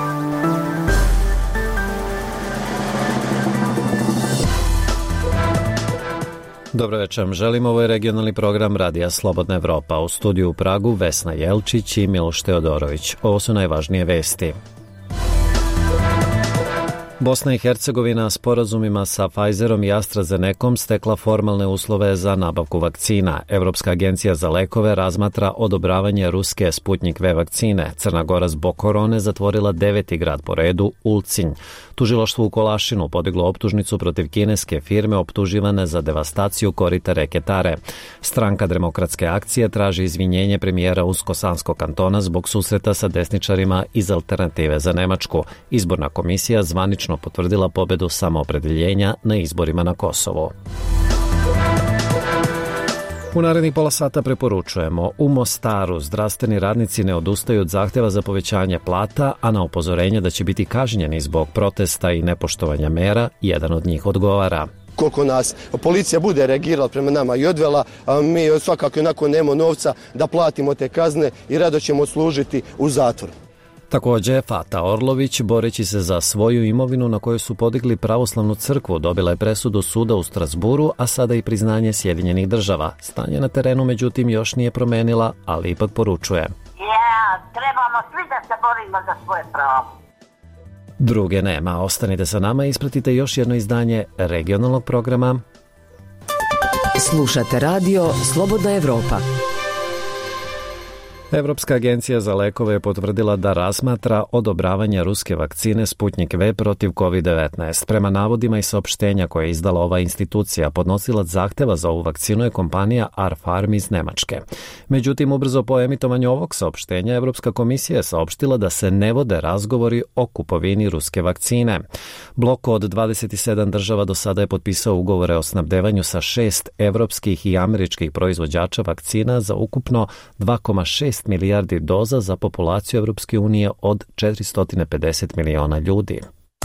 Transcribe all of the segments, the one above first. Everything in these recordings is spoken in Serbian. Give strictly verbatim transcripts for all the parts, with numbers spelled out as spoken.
Dobro večer, želim, ovo je regionalni program Radija Slobodna Evropa. U studiju u Pragu Vesna Jelčić i Miloš Teodorović. Ovo su najvažnije vesti. Bosna i Hercegovina sporazumima sa Pfizerom i AstraZenecom stekla formalne uslove za nabavku vakcina. Evropska agencija za lekove razmatra odobravanje ruske Sputnik V vakcine. Crna Gora zbog korone zatvorila deveti grad po redu, Ulcinj. Tužilaštvo u Kolašinu podiglo optužnicu protiv kineske firme optuživane za devastaciju korita reke Tare. Stranka Demokratske akcije traži izvinjenje premijera Usko-Sanskog kantona zbog susreta sa desničarima iz Alternative za Nemačku. Izborna komisija zvanično potvrdila pobedu samoopredeljenja na izborima na Kosovo. U narednih pola sata preporučujemo: u Mostaru zdravstveni radnici ne odustaju od zahteva za povećanje plata, a na upozorenje da će biti kažnjeni zbog protesta i nepoštovanja mera, jedan od njih odgovara. Koliko nas policija bude reagirala prema nama i odvela, a mi svakako onako nemamo novca da platimo te kazne i rado ćemo služiti u zatvoru. Također, Fata Orlović, boreći se za svoju imovinu na kojoj su podigli pravoslavnu crkvu, dobila je presudu suda u Strasburu, a sada i priznanje Sjedinjenih država. Stanje na terenu, međutim, još nije promenila, ali ipak poručuje: Ja, trebamo svi da se borimo za svoje pravo. Druge nema. Ostanite sa nama i ispratite još jedno izdanje regionalnog programa. Slušate radio Slobodna Evropa. Evropska agencija za lekove je potvrdila da razmatra odobravanje ruske vakcine Sputnik V protiv kovid devetnaest. Prema navodima i saopštenja koje je izdala ova institucija, podnosilac zahteva za ovu vakcinu je kompanija R-Pharm iz Nemačke. Međutim, ubrzo po emitovanju ovog saopštenja, Evropska komisija je saopštila da se ne vode razgovori o kupovini ruske vakcine. Blok od dvadeset sedam država do sada je potpisao ugovore o snabdevanju sa šest evropskih i američkih proizvođača vakcina za ukupno dva zarez šest milijardi doza za populaciju Evropske unije od četiristo pedeset miliona ljudi.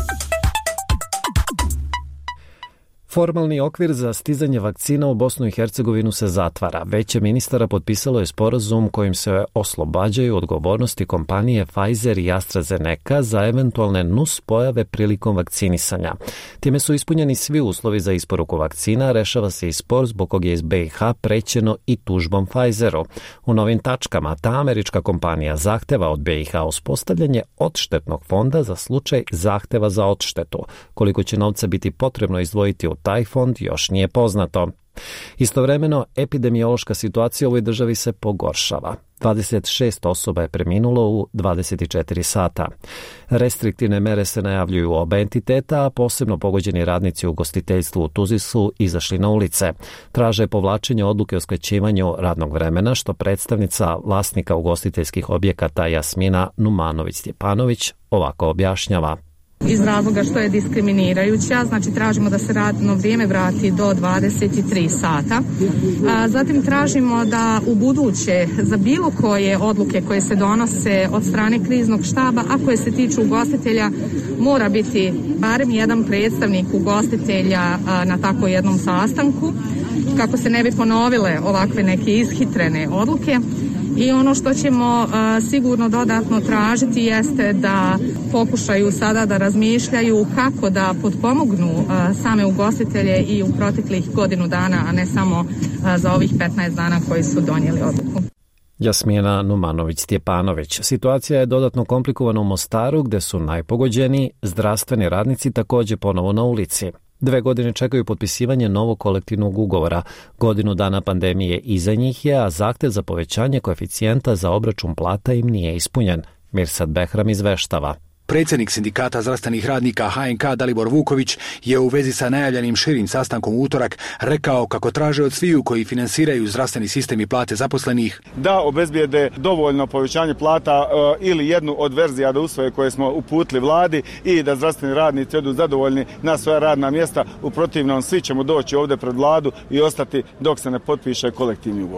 Formalni okvir za stizanje vakcina u Bosnu i Hercegovinu se zatvara. Veće ministara potpisalo je sporazum kojim se oslobađaju odgovornosti kompanije Pfizer i AstraZeneca za eventualne nus pojave prilikom vakcinisanja. Time su ispunjeni svi uslovi za isporuku vakcina, rešava se i spor zbog kog je iz B i H prećeno i tužbom Pfizeru. U novim tačkama ta američka kompanija zahteva od B i H uspostavljanje odštetnog fonda za slučaj zahteva za odštetu. Koliko će novca biti potrebno izdvojiti u taj fond još nije poznato. Istovremeno, epidemiološka situacija u ovoj državi se pogoršava. dvadeset šest osoba je preminulo u dvadeset četiri sata. Restriktivne mere se najavljuju u oba entiteta, a posebno pogođeni radnici u ugostiteljstvu u Tuzli su izašli na ulice. Traže povlačenje odluke o skraćivanju radnog vremena, što predstavnica vlasnika ugostiteljskih objekata Jasmina Numanović-Stjepanović ovako objašnjava. Iz razloga što je diskriminirajuća, znači tražimo da se radno vrijeme vrati do dvadeset tri sata. A, zatim tražimo da u buduće za bilo koje odluke koje se donose od strane kriznog štaba, a koje se tiču ugostitelja, mora biti barem jedan predstavnik ugostitelja a, na tako jednom sastanku, kako se ne bi ponovile ovakve neke ishitrene odluke. I ono što ćemo uh, sigurno dodatno tražiti jeste da pokušaju sada da razmišljaju kako da potpomognu uh, same ugostitelje i u proteklih godinu dana, a ne samo uh, za ovih petnaest dana koji su donijeli odluku. Jasmina Numanović-Stjepanović. Situacija je dodatno komplikovana u Mostaru, gde su najpogođeniji zdravstveni radnici također ponovo na ulici. Dve godine čekaju potpisivanje novog kolektivnog ugovora. Godinu dana pandemije iza njih je, a zahtev za povećanje koeficijenta za obračun plata im nije ispunjen. Mirsad Behram izveštava. Predsjednik sindikata zdravstvenih radnika H N K Dalibor Vuković je u vezi sa najavljenim širim sastankom u utorak rekao kako traže od sviju koji finansiraju zdravstveni sistem i plate zaposlenih da obezbijede dovoljno povećanje plata uh, ili jednu od verzija da usvoje koje smo uputili vladi i da zdravstveni radnici odu zadovoljni na svoja radna mjesta. U protivnom svi ćemo doći ovdje pred vladu i ostati dok se ne potpiše kolektivni ugovor.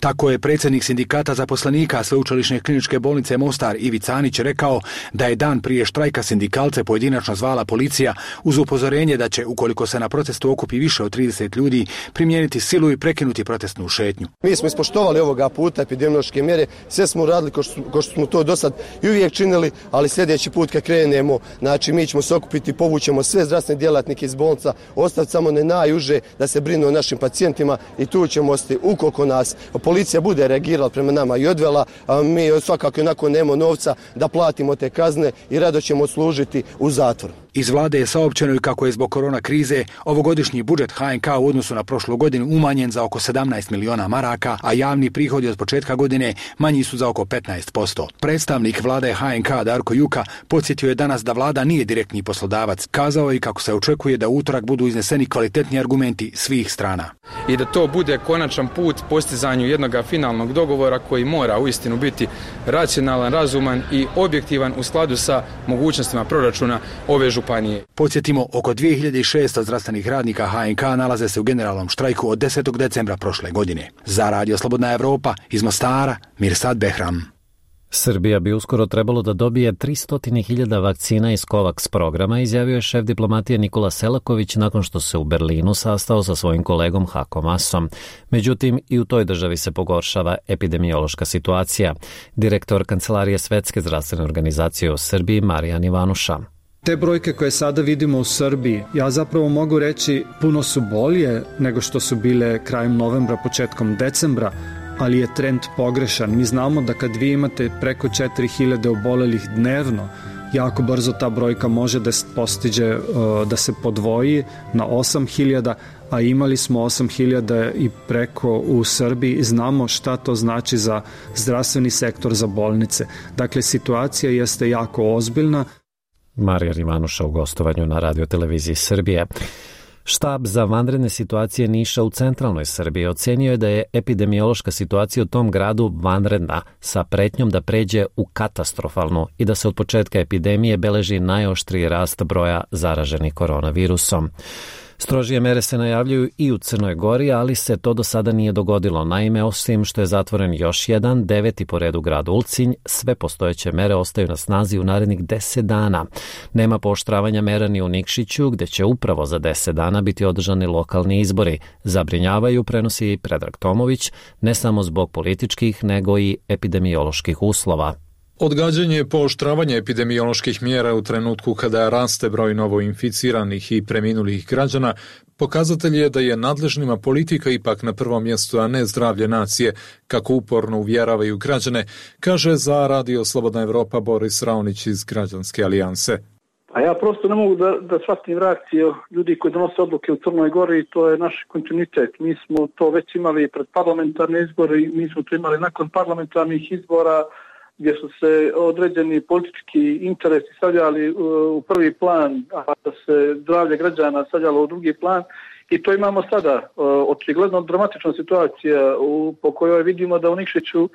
Tako je predsjednik sindikata zaposlenika Sveučilišne kliničke bolnice Mostar Ivica Anić rekao da je dan prije štrajka sindikalce pojedinačno zvala policija uz upozorenje da će, ukoliko se na protestu okupi više od trideset ljudi, primijeniti silu i prekinuti protestnu šetnju. Mi smo ispoštovali ovoga puta epidemiološke mjere, sve smo radili ko što, ko što smo to do sad i uvijek činili, ali sljedeći put kad krenemo, znači mi ćemo se okupiti, povućemo sve zdravstvene djelatnike iz bolnica, ostati samo ne najuže da se brinu o našim pacijentima i tu ćemo ostati ukoliko nas policija bude reagirala prema nama i odvela, a mi svakako onako nemamo novca da platimo te kazne i rado ćemo služiti u zatvoru. Iz vlade je saopćeno i kako je zbog korona krize ovogodišnji budžet H N K u odnosu na prošlu godinu umanjen za oko sedamnaest miliona maraka, a javni prihodi od početka godine manji su za oko petnaest posto. Predstavnik vlade H N K Darko Juka podsjetio je danas da vlada nije direktni poslodavac. Kazao je kako se očekuje da u utorak budu izneseni kvalitetni argumenti svih strana. I da to bude konačan put postizanju jednog finalnog dogovora koji mora uistinu biti racionalan, razuman i objektivan u skladu sa mogućnostima proračuna ove županije. Podsjetimo, oko dvije hiljade šesto zdravstvenih radnika H N K nalaze se u generalnom štrajku od desetog decembra prošle godine. Za Radio Slobodna Evropa iz Mostara, Mirsad Behram. Srbija bi uskoro trebalo da dobije tristo hiljada vakcina iz COVAX programa, izjavio je šef diplomatije Nikola Selaković nakon što se u Berlinu sastao sa svojim kolegom Hako Masom. Međutim, i u toj državi se pogoršava epidemiološka situacija. Direktor Kancelarije Svetske zdravstvene organizacije u Srbiji Marijan Ivanuša. Te brojke koje sada vidimo u Srbiji, ja zapravo mogu reći puno su bolje nego što su bile krajem novembra, početkom decembra, ali je trend pogrešan. Mi znamo da kad vi imate preko četiri hiljade obolelih dnevno, jako brzo ta brojka može da postiže, da se podvoji na osam hiljada, a imali smo osam hiljada i preko u Srbiji. Znamo šta to znači za zdravstveni sektor, za bolnice. Dakle, situacija jeste jako ozbiljna. Marijan Ivanuša u gostovanju na radioteleviziji Srbije. Štab za vanredne situacije Niša u centralnoj Srbiji ocenio je da je epidemiološka situacija u tom gradu vanredna, sa pretnjom da pređe u katastrofalnu i da se od početka epidemije beleži najoštriji rast broja zaraženih koronavirusom. Strožije mere se najavljuju i u Crnoj Gori, ali se to do sada nije dogodilo. Naime, osim što je zatvoren još jedan, deveti po redu grad Ulcinj, sve postojeće mere ostaju na snazi u narednih deset dana. Nema pooštravanja mera ni u Nikšiću, gde će upravo za deset dana biti održani lokalni izbori. Zabrinjavaju, prenosi Predrag Tomović, ne samo zbog političkih, nego i epidemioloških uslova. Odgađanje pooštravanja epidemioloških mjera u trenutku kada raste broj novoinficiranih i preminulih građana pokazatelj je da je nadležnima politika ipak na prvom mjestu, a ne zdravlje nacije, kako uporno uvjeravaju građane, kaže za Radio Slobodna Evropa Boris Raonić iz Građanske alijanse. A ja prosto ne mogu da, da shvatim reakciju ljudi koji donose odluke u Crnoj Gori, to je naš kontinuitet. Mi smo to već imali pred parlamentarne izbore, mi smo to imali nakon parlamentarnih izbora, gdje su se određeni politički interesi stavljali u prvi plan, a da se zdravlje građana stavljalo u drugi plan. I to imamo sada. Očigledno dramatična situacija u, po kojoj vidimo da u Nikšiću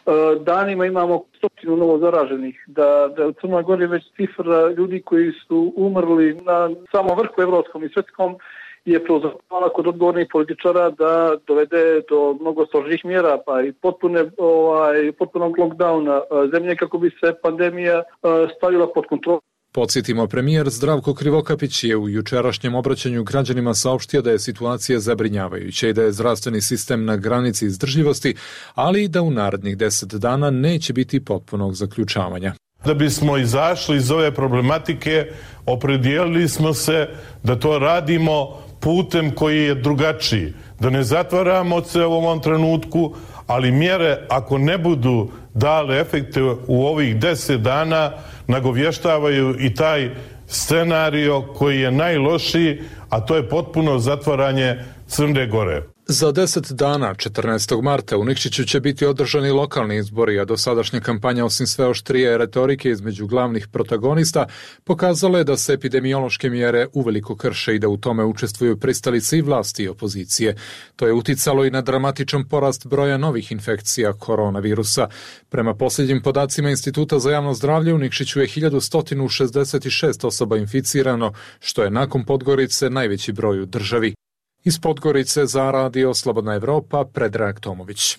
danima imamo stotinu novo zaraženih, da, da u Crnoj Gori već cifra ljudi koji su umrli na samom vrhu evropskom i svjetskom je prozvala kod odgovornih političara da dovede do mnogo strožih mjera, pa i potpune, ovaj, potpunog lockdowna zemlje kako bi se pandemija stavila pod kontrolu. Podsjetimo, premijer Zdravko Krivokapić je u jučerašnjem obraćanju građanima saopštio da je situacija zabrinjavajuća i da je zdravstveni sistem na granici izdržljivosti, ali i da u narednih deset dana neće biti potpunog zaključavanja. Da bismo izašli iz ove problematike, opredijelili smo se da to radimo putem koji je drugačiji, da ne zatvaramo se u ovom trenutku, ali mjere ako ne budu dale efekte u ovih deset dana, nagovještavaju i taj scenario koji je najlošiji, a to je potpuno zatvaranje Crne Gore. Za deset dana, četrnaestog marta, u Nikšiću će biti održani lokalni izbori, a dosadašnja kampanja, osim sve oštrije retorike između glavnih protagonista, pokazala je da se epidemiološke mjere uveliko krše i da u tome učestvuju pristalice i vlasti i opozicije. To je uticalo i na dramatičan porast broja novih infekcija koronavirusa. Prema posljednjim podacima Instituta za javno zdravlje, u Nikšiću je hiljadu sto šezdeset šest osoba inficirano, što je nakon Podgorice najveći broj u državi. Iz Podgorice za Radio Slobodna Evropa, Predrag Tomović.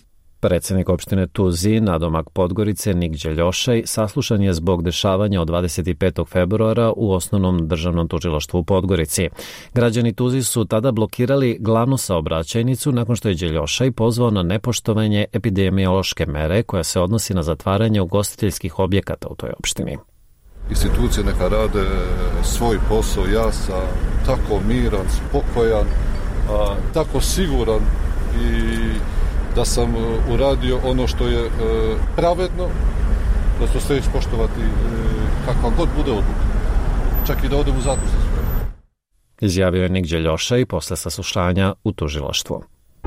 Predsjednik opštine Tuzi, nadomak Podgorice, Nik Đeljošaj, saslušan je zbog dešavanja od dvadeset petog februara u Osnovnom državnom tužilaštvu u Podgorici. Građani Tuzi su tada blokirali glavnu saobraćajnicu nakon što je Đeljošaj pozvao na nepoštovanje epidemiološke mere koja se odnosi na zatvaranje ugostiteljskih objekata u toj opštini. Institucije neka rade svoj posao, ja sam tako miran, spokojan, a, tako siguran i da sam uradio ono što je e, pravedno, da ću sve ispoštovati e, kakva god bude odluka, čak i da odem u zatvor za sve. Izjavio je Nik Đeljošaj posle saslušanja u tužilaštvu.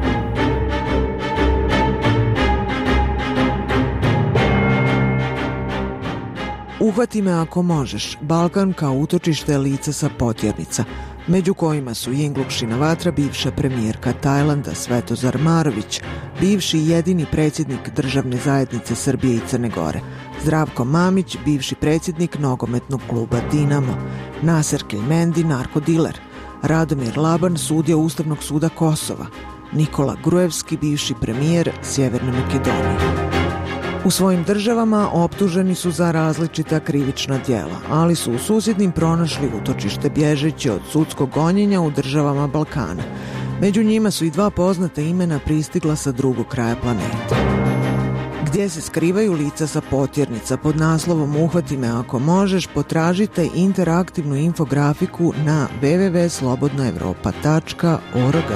Uhvati me ako možeš, Balkan kao utočište lica sa potjernica, među kojima su Jinglukšina vatra, bivša premijerka Tajlanda Svetozar Marović, bivši i jedini predsjednik državne zajednice Srbije i Crne Gore, Zdravko Mamić, bivši predsjednik nogometnog kluba Dinamo, Naser Keljmendi, narkodiler, Radomir Laban, sudija Ustavnog suda Kosova, Nikola Grujevski, bivši premijer Sjeverne Makedonije. U svojim državama optuženi su za različita krivična djela, ali su u susjednim pronašli utočište bježeći od sudskog gonjenja u državama Balkana. Među njima su i dva poznata imena pristigla sa drugog kraja planeta. Gdje se skrivaju lica sa potjernica pod naslovom Uhvati me ako možeš, potražite interaktivnu infografiku na w w w tačka slobodna evropa tačka org.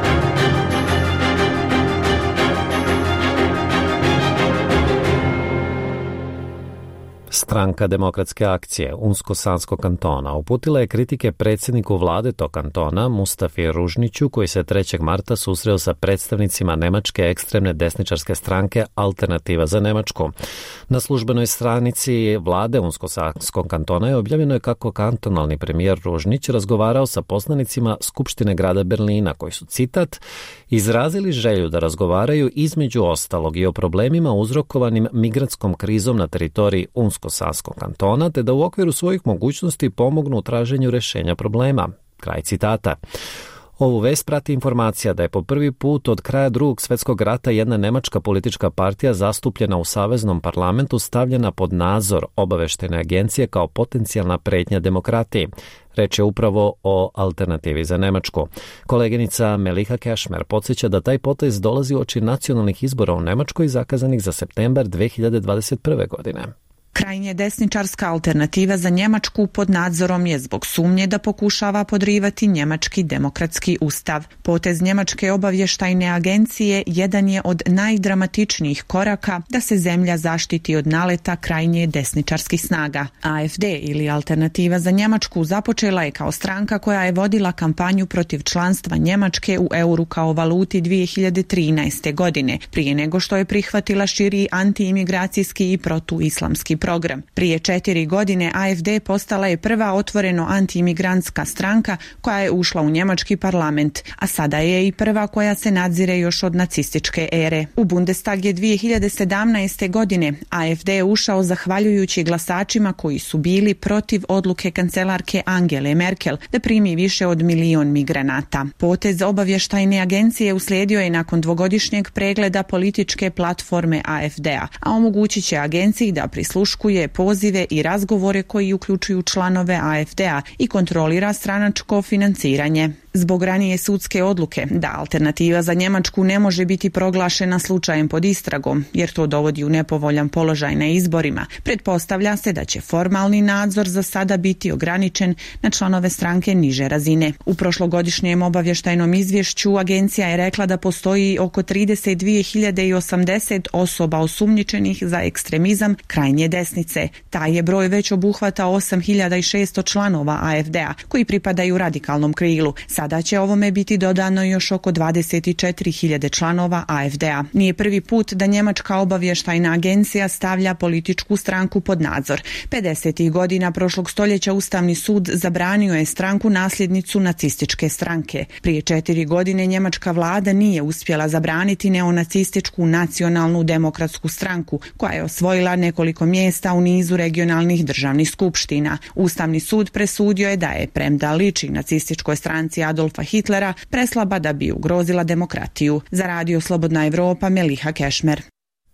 Stranka demokratske akcije Unsko-Sanskog kantona uputila je kritike predsjedniku vlade tog kantona Mustafi Ružniću, koji se trećeg marta susreo sa predstavnicima nemačke ekstremne desničarske stranke Alternativa za Nemačku. Na službenoj stranici vlade Unsko-Sanskog kantona je objavljeno je kako kantonalni premijer Ružnić razgovarao sa poslanicima Skupštine grada Berlina, koji su, citat, izrazili želju da razgovaraju između ostalog i o problemima uzrokovanim migrantskom krizom na teritoriji Unsko-Sanskog kantona, te da u okviru svojih mogućnosti pomognu u traženju rješenja problema. Kraj citata. Ovu vest prati informacija da je po prvi put od kraja drugog svjetskog rata jedna nemačka politička partija zastupljena u saveznom parlamentu stavljena pod nadzor obavještajne agencije kao potencijalna pretnja demokratiji. Reč je upravo o Alternativi za Nemačku. Koleginica Meliha Kešmer podsjeća da taj potez dolazi uoči nacionalnih izbora u Nemačkoj zakazanih za septembar dve hiljade dvadeset prve. godine. Krajnje desničarska Alternativa za Njemačku pod nadzorom je zbog sumnje da pokušava podrivati njemački demokratski ustav. Potez njemačke obavještajne agencije jedan je od najdramatičnijih koraka da se zemlja zaštiti od naleta krajnje desničarskih snaga. A F D ili Alternativa za Njemačku započela je kao stranka koja je vodila kampanju protiv članstva Njemačke u euru kao valuti dvije hiljade trinaeste. godine, prije nego što je prihvatila širi antiimigracijski i protuislamski program. Prije četiri godine A F D postala je prva otvoreno antiimigrantska stranka koja je ušla u njemački parlament, a sada je i prva koja se nadzire još od nacističke ere. U Bundestag je dvije hiljade sedamnaeste. godine A F D ušao zahvaljujući glasačima koji su bili protiv odluke kancelarke Angele Merkel da primi više od milion migranata. Potez obavještajne agencije uslijedio je nakon dvogodišnjeg pregleda političke platforme A F D-a, a omogućit će agenciji da prisluškuje pozive i razgovore koji uključuju članove A F D-a i kontrolira stranačko financiranje. Zbog ranije sudske odluke da Alternativa za Njemačku ne može biti proglašena slučajem pod istragom, jer to dovodi u nepovoljan položaj na izborima, pretpostavlja se da će formalni nadzor za sada biti ograničen na članove stranke niže razine. U prošlogodišnjem obavještajnom izvješću agencija je rekla da postoji oko trideset dvije hiljade osamdeset osoba osumnjičenih za ekstremizam krajnje desnice. Taj je broj već obuhvata osam hiljada šesto članova A F D-a koji pripadaju radikalnom krilu. Sada će ovome biti dodano još oko dvadeset četiri hiljade članova A F D-a. Nije prvi put da njemačka obavještajna agencija stavlja političku stranku pod nadzor. pedesetih godina prošlog stoljeća Ustavni sud zabranio je stranku nasljednicu nacističke stranke. Prije četiri godine njemačka vlada nije uspjela zabraniti neonacističku nacionalnu demokratsku stranku, koja je osvojila nekoliko mjesta u nizu regionalnih državnih skupština. Ustavni sud presudio je da je, premda liči nacističkoj stranci Adolfa Hitlera preslaba da bi ugrozila demokratiju. Za radio Slobodna Evropa, Meliha Kešmer.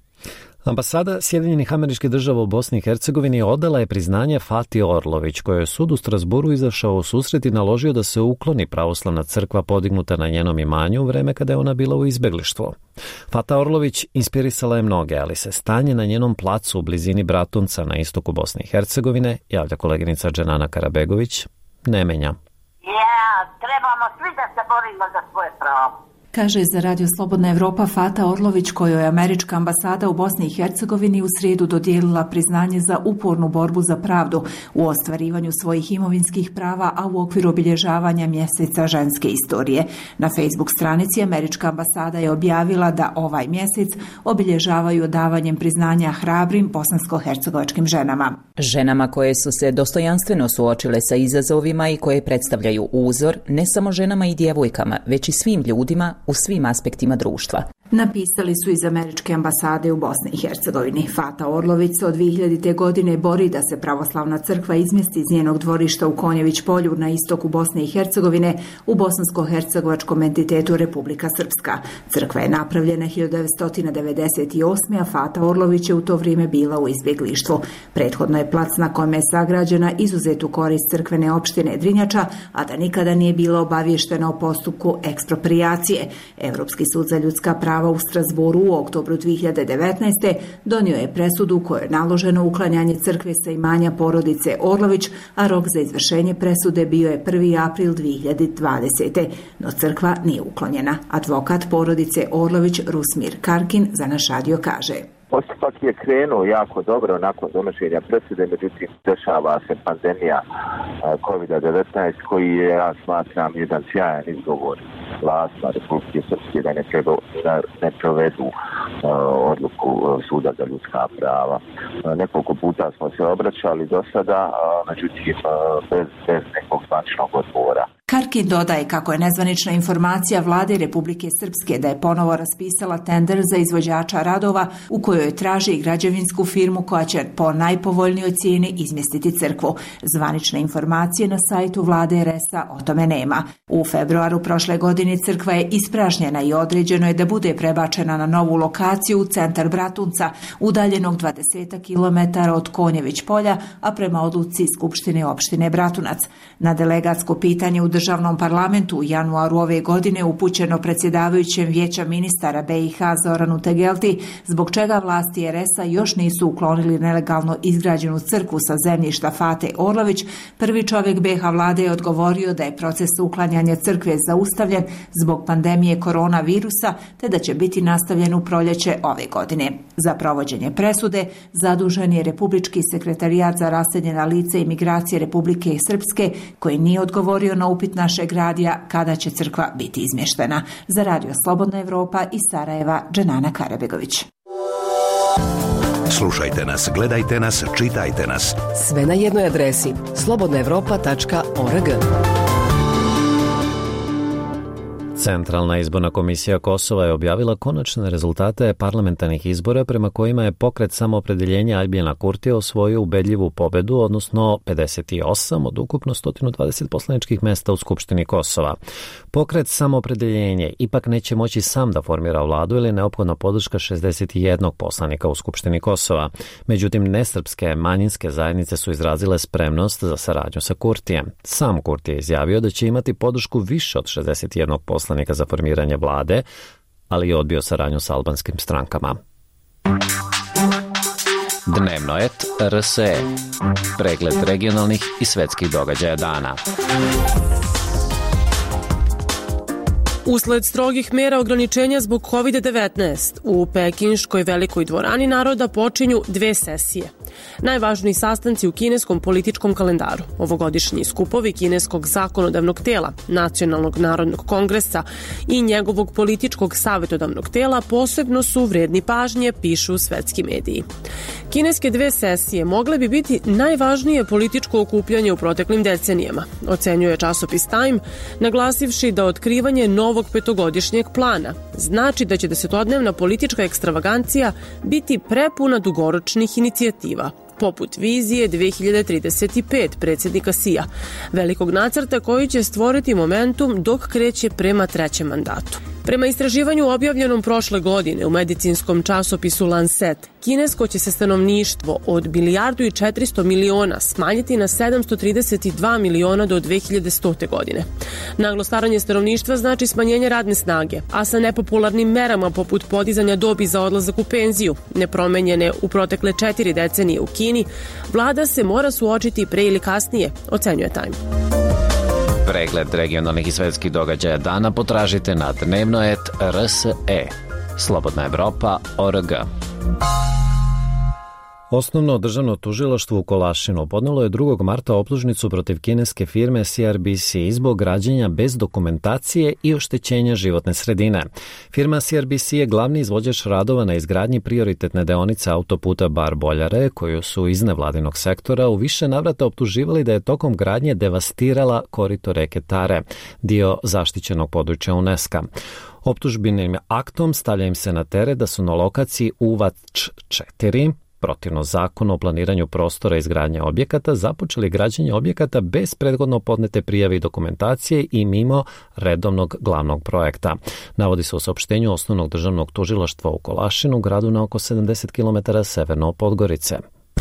Ambasada Sjedinjenih Američkih Država u Bosni i Hercegovini odala je priznanje Fati Orlović, kojoj je sud u Strasburu izašao u susret i naložio da se ukloni pravoslavna crkva podignuta na njenom imanju u vreme kada je ona bila u izbeglištvu. Fata Orlović inspirisala je mnoge, ali se stanje na njenom placu u blizini Bratunca na istoku Bosne i Hercegovine, javlja koleginica Dženana Karabegović, ne menja. Ja, trebamo svi da se borimo za svoje pravo. Kaže za radio Slobodna Evropa Fata Orlović, kojoj je američka ambasada u Bosni i Hercegovini u srijedu dodijelila priznanje za upornu borbu za pravdu u ostvarivanju svojih imovinskih prava, a u okviru obilježavanja mjeseca ženske istorije. Na Facebook stranici američka ambasada je objavila da ovaj mjesec obilježavaju odavanjem priznanja hrabrim bosansko-hercegovačkim ženama. Ženama koje su se dostojanstveno suočile sa izazovima i koje predstavljaju uzor ne samo ženama i djevojkama, već i svim ljudima u svim aspektima društva. Napisali su iz američke ambasade u Bosni i Hercegovini. Fata Orlović se od dvije hiljadite. godine bori da se pravoslavna crkva izmjesti iz njenog dvorišta u Konjević polju na istoku Bosne i Hercegovine u bosansko-hercegovačkom entitetu Republika Srpska. Crkva je napravljena hiljadu devetsto devedeset osme. a Fata Orlović je u to vrijeme bila u izbjeglištvu. Prethodno je plac na kojem je sagrađena izuzet u korist crkvene opštine Drinjača, a da nikada nije bila obavještena o postupku eksproprijacije. Evropski sud za ljudska prava u Strasburu u oktobru dvije hiljade devetnaeste. donio je presudu kojoj je naloženo uklanjanje crkve sa imanja porodice Orlović, a rok za izvršenje presude bio je prvi april dvije hiljade dvadesete. No crkva nije uklonjena. Advokat porodice Orlović Rusmir Karkin za naš radio kaže: Postupak je krenuo jako dobro nakon donošenja presude, međutim dešava se pandemija kovid devetnaest koji je, ja smatram, jedan sjajan izgovor vlastima Republike Srpske da ne, treba, da ne provedu uh, odluku uh, Suda za ljudska prava. Uh, nekoliko puta smo se obraćali do sada, uh, međutim uh, bez, bez nekog zvaničnog odgovora. Karkin dodaje kako je nezvanična informacija vlade Republike Srpske da je ponovo raspisala tender za izvođača radova u kojoj traži građevinsku firmu koja će po najpovoljnijoj cijeni izmjestiti crkvu. Zvanične informacije na sajtu vlade R S a o tome nema. U februaru prošle godine crkva je ispražnjena i određeno je da bude prebačena na novu lokaciju u centar Bratunca, udaljenog dvadeset kilometara od Konjević polja, a prema odluci Skupštine opštine Bratunac. Na delegatsko pitanje u državnom parlamentu u januaru ove godine upućeno predsjedavajućem vijeća ministara B i H Zoranu Tegelti, zbog čega vlasti R S a još nisu uklonili nelegalno izgrađenu crkvu sa zemljišta Fate Orlović, prvi čovjek B H vlade je odgovorio da je proces uklanjanja crkve zaustavljen zbog pandemije koronavirusa, te da će biti nastavljen u proljeće ove godine. Za provođenje presude zadužen je Republički sekretarijat za raseljena lica i migracije Republike Srpske, koji nije odgovorio na upit našeg radija kada će crkva biti izmještena. Za radio Slobodna Evropa iz Sarajeva, Dženana Karabegović. Slušajte nas, gledajte nas, čitajte nas. Sve na jednoj adresi slobodna evropa tačka org. Centralna izborna komisija Kosova je objavila konačne rezultate parlamentarnih izbora prema kojima je pokret Samoopredeljenja Aljbina Kurtija osvojio ubedljivu pobedu, odnosno pedeset osam od ukupno sto dvadeset poslaničkih mesta u Skupštini Kosova. Pokret Samoopredeljenje ipak neće moći sam da formira vladu ili je neophodna podrška šezdeset jedan poslanika u Skupštini Kosova. Međutim, nesrpske manjinske zajednice su izrazile spremnost za saradnju sa Kurtijem. Sam Kurtije je izjavio da će imati podršku više od šezdeset jedan poslanika za formiranje vlade, ali je odbio saradnju sa albanskim strankama. Dnevnoet R S E. Pregled regionalnih i svetskih događaja dana. Usled strogih mera ograničenja zbog kovid devetnaest, u Pekinškoj velikoj dvorani naroda počinju dve sesije. Najvažniji sastanci u kineskom političkom kalendaru, ovogodišnji skupovi kineskog zakonodavnog tela, Nacionalnog narodnog kongresa i njegovog političkog savjetodavnog tela posebno su vredni pažnje, pišu svetski mediji. Kineske dve sesije mogle bi biti najvažnije političko okupljanje u proteklim decenijama, ocenjuje časopis Time, naglasivši da otkrivanje novog petogodišnjeg plana znači da će desetodnevna politička ekstravagancija biti prepuna dugoročnih inicijativa, poput vizije dve hiljade trideset pet predsjednika S I A, velikog nacrta koji će stvoriti momentum dok kreće prema trećem mandatu. Prema istraživanju objavljenom prošle godine u medicinskom časopisu Lancet, kinesko će se stanovništvo od milijardu i četiristo miliona smanjiti na sedamsto trideset dva miliona do dve hiljade stote godine. Naglo staranje stanovništva znači smanjenje radne snage, a sa nepopularnim merama poput podizanja dobi za odlazak u penziju, nepromenjene u protekle četiri decenije u Kini, vlada se mora suočiti pre ili kasnije, ocenjuje Time. Pregled regionalnih i svetskih događaja dana potražite na dnevnoet R S E. Slobodna Evropa точка org. Osnovno državno tužilaštvo u Kolašinu podnelo je drugog marta optužnicu protiv kineske firme C R B C zbog građenja bez dokumentacije i oštećenja životne sredine. Firma C R B C je glavni izvođač radova na izgradnji prioritetne deonice autoputa Bar-Boljare, koju su iz nevladinog sektora u više navrata optuživali da je tokom gradnje devastirala korito reke Tare, dio zaštićenog područja UNESCO. Optužbenim aktom stavlja im se na teret da su na lokaciji Uvac četiri, protivno zakonu o planiranju prostora izgradnje objekata, započeli građenje objekata bez prethodno podnete prijave i dokumentacije i mimo redovnog glavnog projekta. Navodi se u saopštenju Osnovnog državnog tužilaštva u Kolašinu, gradu na oko sedamdeset kilometara severno od Podgorice.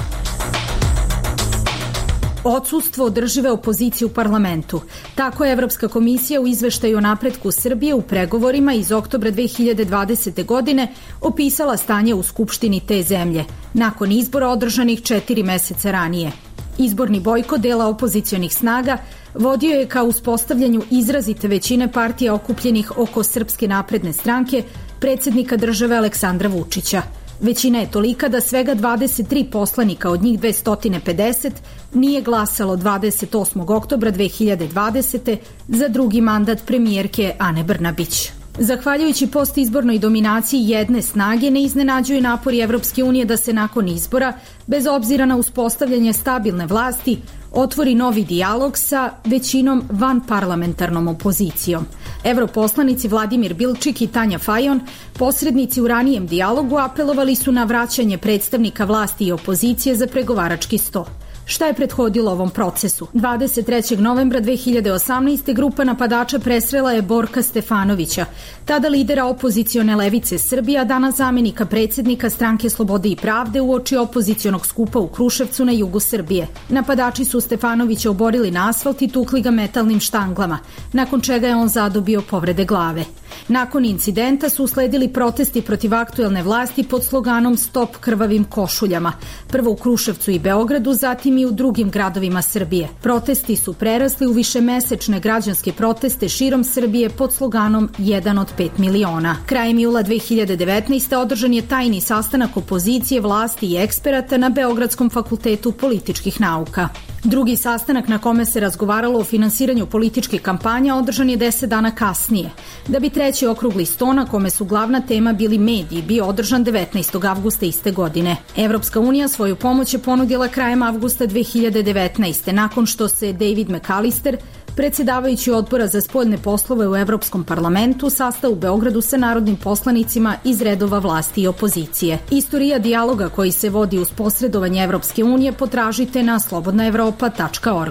Odsustvo održive opozicije u parlamentu. Tako je Evropska komisija u izveštaju o napretku Srbije u pregovorima iz oktobra dve hiljade dvadesete. godine opisala stanje u Skupštini te zemlje, nakon izbora održanih četiri meseca ranije. Izborni bojkot dela opozicionih snaga vodio je ka uspostavljanju izrazite većine partija okupljenih oko Srpske napredne stranke, predsjednika države Aleksandra Vučića. Većina je tolika da svega dvadeset tri poslanika od njih dvesta pedeset nije glasalo dvadeset osmog oktobra dve hiljade dvadesete. za drugi mandat premijerke Ane Brnabić. Zahvaljujući postizbornoj dominaciji jedne snage, ne iznenađuje napori Evropske unije da se nakon izbora, bez obzira na uspostavljanje stabilne vlasti, otvori novi dijalog sa većinom vanparlamentarnom opozicijom. Evroposlanici Vladimir Bilčik i Tanja Fajon, posrednici u ranijem dijalogu, apelovali su na vraćanje predstavnika vlasti i opozicije za pregovarački sto. Šta je prethodilo ovom procesu? dvadeset trećeg novembra dve hiljade osamnaeste. grupa napadača presrela je Borka Stefanovića, tada lidera opozicione levice Srbija, danas zamenika predsjednika Stranke slobode i pravde, uoči opozicionog skupa u Kruševcu na jugu Srbije. Napadači su Stefanovića oborili na asfalt i tukli ga metalnim štanglama, nakon čega je on zadobio povrede glave. Nakon incidenta su usledili protesti protiv aktuelne vlasti pod sloganom Stop krvavim košuljama, prvo u Kruševcu i Beogradu, zatim i u drugim gradovima Srbije. Protesti su prerasli u višemesečne građanske proteste širom Srbije pod sloganom jedan od pet miliona. Krajem jula dve hiljade devetnaeste. održan je tajni sastanak opozicije, vlasti i eksperata na Beogradskom fakultetu političkih nauka. Drugi sastanak na kome se razgovaralo o finansiranju političkih kampanja održan je deset dana kasnije, da bi treći okrugli sto na kome su glavna tema bili mediji bio održan devetnaestog avgusta iste godine. Evropska unija svoju pomoć je ponudila krajem avgusta dve hiljade devetnaeste. nakon što se David McAllister, predsjedavajući odbora za spoljne poslove u Evropskom parlamentu, sastao u Beogradu sa narodnim poslanicima iz redova vlasti i opozicije. Istorija dijaloga koji se vodi uz posredovanje Evropske unije potražite na slobodna evropa tačka org.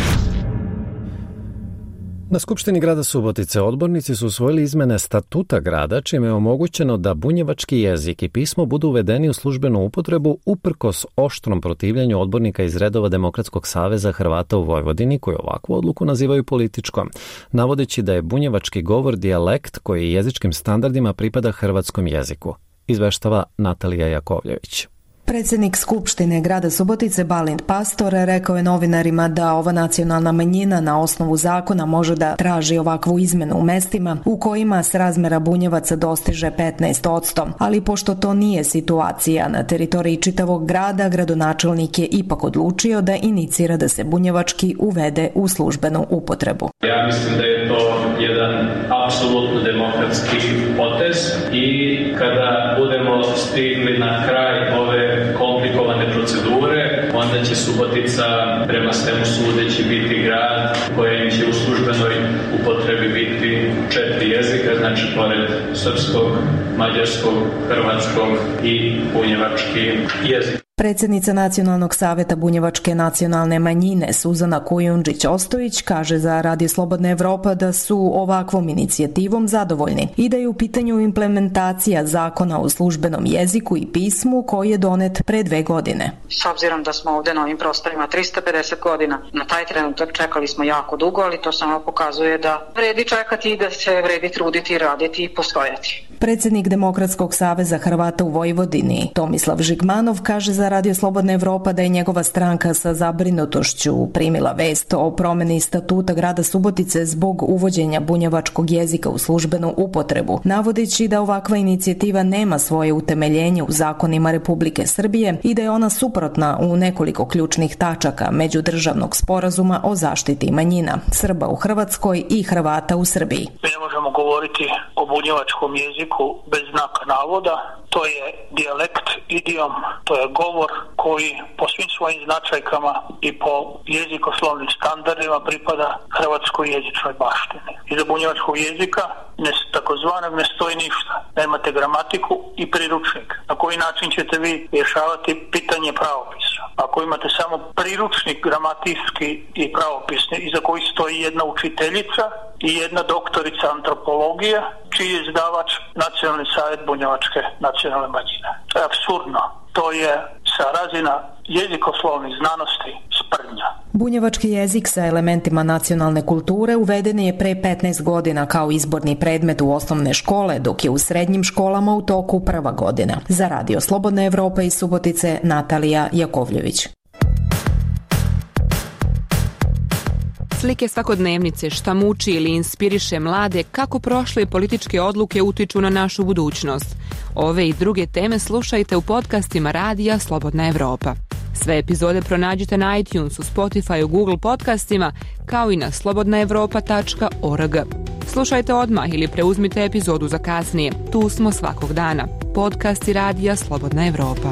Na Skupštini grada Subotice odbornici su usvojili izmene statuta grada, čime je omogućeno da bunjevački jezik i pismo budu uvedeni u službenu upotrebu uprkos oštrom protivljenju odbornika iz redova Demokratskog saveza Hrvata u Vojvodini, koji ovakvu odluku nazivaju političkom, navodeći da je bunjevački govor dijalekt koji jezičkim standardima pripada hrvatskom jeziku. Izveštava Natalija Jakovljević. Predsjednik Skupštine grada Subotice Balint Pastor rekao je novinarima da ova nacionalna manjina na osnovu zakona može da traži ovakvu izmenu u mestima u kojima srazmera bunjevaca dostiže petnaest posto, ali pošto to nije situacija na teritoriji čitavog grada, gradonačelnik je ipak odlučio da inicira da se bunjevački uvede u službenu upotrebu. Ja mislim da je to jedan apsolutno demokratski potez i kada budemo stigli na kraj ove komplikovane procedure, onda će Subotica prema svemu sudeći biti grad koji će u službenoj upotrebi biti četiri jezika, znači pored srpskog, mađarskog, hrvatskog i bunjevački jezik. Predsjednica Nacionalnog saveta bunjevačke nacionalne manjine Suzana Kujundžić-Ostojić kaže za Radio Slobodna Evropa da su ovakvom inicijativom zadovoljni i da je u pitanju implementacija zakona o službenom jeziku i pismu koji je donet pre dve godine. S obzirom da smo ovdje na ovim prostorima trista pedeset godina, na taj trenutak čekali smo jako dugo, ali to samo pokazuje da vredi čekati i da se vredi truditi, raditi i postojati. Predsjednik Demokratskog saveza Hrvata u Vojvodini Tomislav Žigmanov kaže za Radio Slobodna Evropa da je njegova stranka sa zabrinutošću primila vest o promjeni statuta grada Subotice zbog uvođenja bunjevačkog jezika u službenu upotrebu, navodeći da ovakva inicijativa nema svoje utemeljenje u zakonima Republike Srbije i da je ona suprotna u nekoliko ključnih tačaka međudržavnog sporazuma o zaštiti manjina Srba u Hrvatskoj i Hrvata u Srbiji. Mi ne možemo govoriti o bunjevačkom jeziku bez znaka navoda. To je dijalekt, idiom, to je govor koji po svim svojim značajkama i po jezikoslovnim standardima pripada hrvatskoj jezičnoj baštini. Iza bunjevačkog jezika ne, takozvanog ne stoji ništa. Nemate gramatiku i priručnik. Na koji način ćete vi rješavati pitanje pravopisa? Ako imate samo priručnik gramatijski i pravopisni, iza koji stoji jedna učiteljica i jedna doktorica antropologije, čiji je izdavač Nacionalni savjet bunjevačke nacionalne manjine. To je apsurdno. To je sa razina jezikoslovnih znanosti sprdnja. Bunjevački jezik sa elementima nacionalne kulture uveden je pre petnaest godina kao izborni predmet u osnovne škole, dok je u srednjim školama u toku prva godina. Za Radio Slobodna Evropa iz Subotice, Natalija Jakovljević. Slike svakodnevnice, šta muči ili inspiriše mlade, kako prošle političke odluke utiču na našu budućnost. Ove i druge teme slušajte u podcastima Radija Slobodna Evropa. Sve epizode pronađite na iTunesu, Spotifyu, Google podcastima, kao i na slobodna evropa tačka org. Slušajte odmah ili preuzmite epizodu za kasnije. Tu smo svakog dana. Podcasti Radija Slobodna Evropa.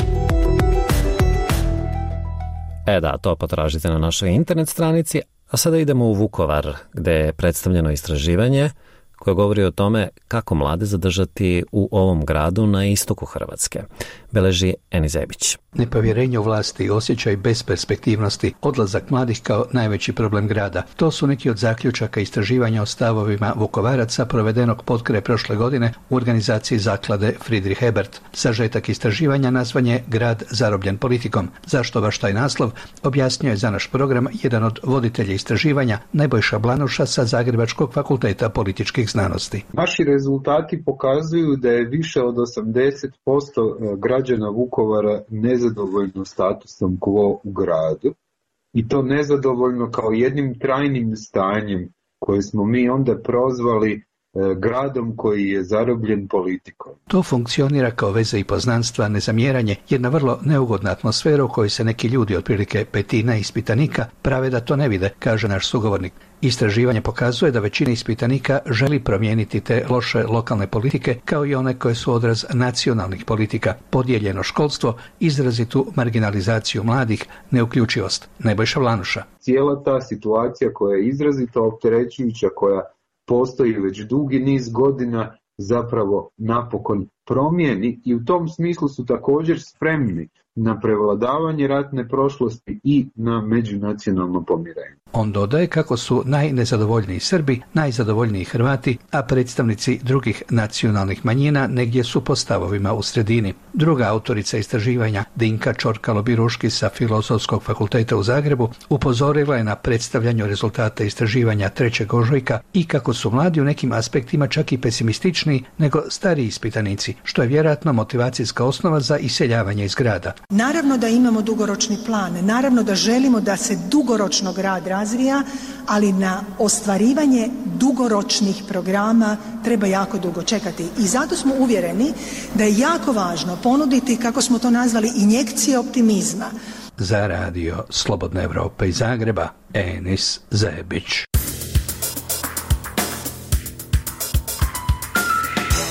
E da, to potražite na našoj internet stranici. A sada idemo u Vukovar, gde je predstavljeno istraživanje koje govori o tome kako mlade zadržati u ovom gradu na istoku Hrvatske. Beleži Eni Zebić. Nepovjerenje u vlasti, osjećaj besperspektivnosti, odlazak mladih kao najveći problem grada. To su neki od zaključaka istraživanja o stavovima Vukovaraca provedenog potkraj prošle godine u organizaciji zaklade Friedrich Ebert. Sažetak istraživanja nazvan je Grad zarobljen politikom. Zašto baš taj naslov? Objasnio je za naš program jedan od voditelja istraživanja, Nebojša Blanuša sa Zagrebačkog fakulteta političkih znanosti. Naši rezultati pokazuju da je više od osamdeset posto građana Vukovara nezadovoljno statusom quo u gradu i to nezadovoljno kao jednim trajnim stanjem koje smo mi onda prozvali gradom koji je zarobljen politikom. To funkcionira kao veza i poznanstva, nezamjeranje, jedna vrlo neugodna atmosfera u kojoj se neki ljudi, otprilike petina ispitanika, prave da to ne vide, kaže naš sugovornik. Istraživanje pokazuje da većina ispitanika želi promijeniti te loše lokalne politike, kao i one koje su odraz nacionalnih politika, podijeljeno školstvo, izrazitu marginalizaciju mladih, neuključivost. Nebojša Blanuša. Cijela ta situacija koja je izrazito opterećujuća, koja postoji već dugi niz godina, zapravo napokon promijeni i u tom smislu su također spremni na prevladavanje ratne prošlosti i na međunacionalno pomirenje. On dodaje kako su najnezadovoljniji Srbi, najzadovoljniji Hrvati, a predstavnici drugih nacionalnih manjina negdje su po stavovima u sredini. Druga autorica istraživanja, Dinka Čorkalo-Biruški sa Filozofskog fakulteta u Zagrebu, upozorila je na predstavljanju rezultata istraživanja trećeg ožujka i kako su mladi u nekim aspektima čak i pesimističniji nego stariji ispitanici, što je vjerojatno motivacijska osnova za iseljavanje iz grada. Naravno da imamo dugoročni plan, naravno da želimo da se dugoročno grad razvija, ali na ostvarivanje dugoročnih programa treba jako dugo čekati. I zato smo uvjereni da je jako važno ponuditi, kako smo to nazvali, injekcije optimizma. Za Radio Slobodna Evropa iz Zagreba, Enis Zebić.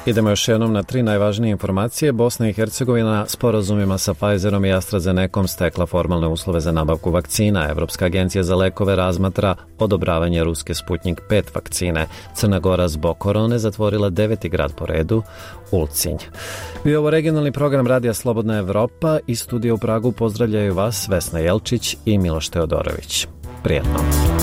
Idemo još jednom na tri najvažnije informacije. Bosna i Hercegovina sporazumima sa Pfizerom i AstraZenecom stekla formalne uslove za nabavku vakcina. Evropska agencija za lekove razmatra odobravanje ruske Sputnik pet vakcine. Crna Gora zbog korone zatvorila deveti grad po redu, Ulcinj. Bio ovo regionalni program Radija Slobodna Evropa. Iz studija u Pragu pozdravljaju vas Vesna Jelčić i Miloš Teodorović. Prijetno.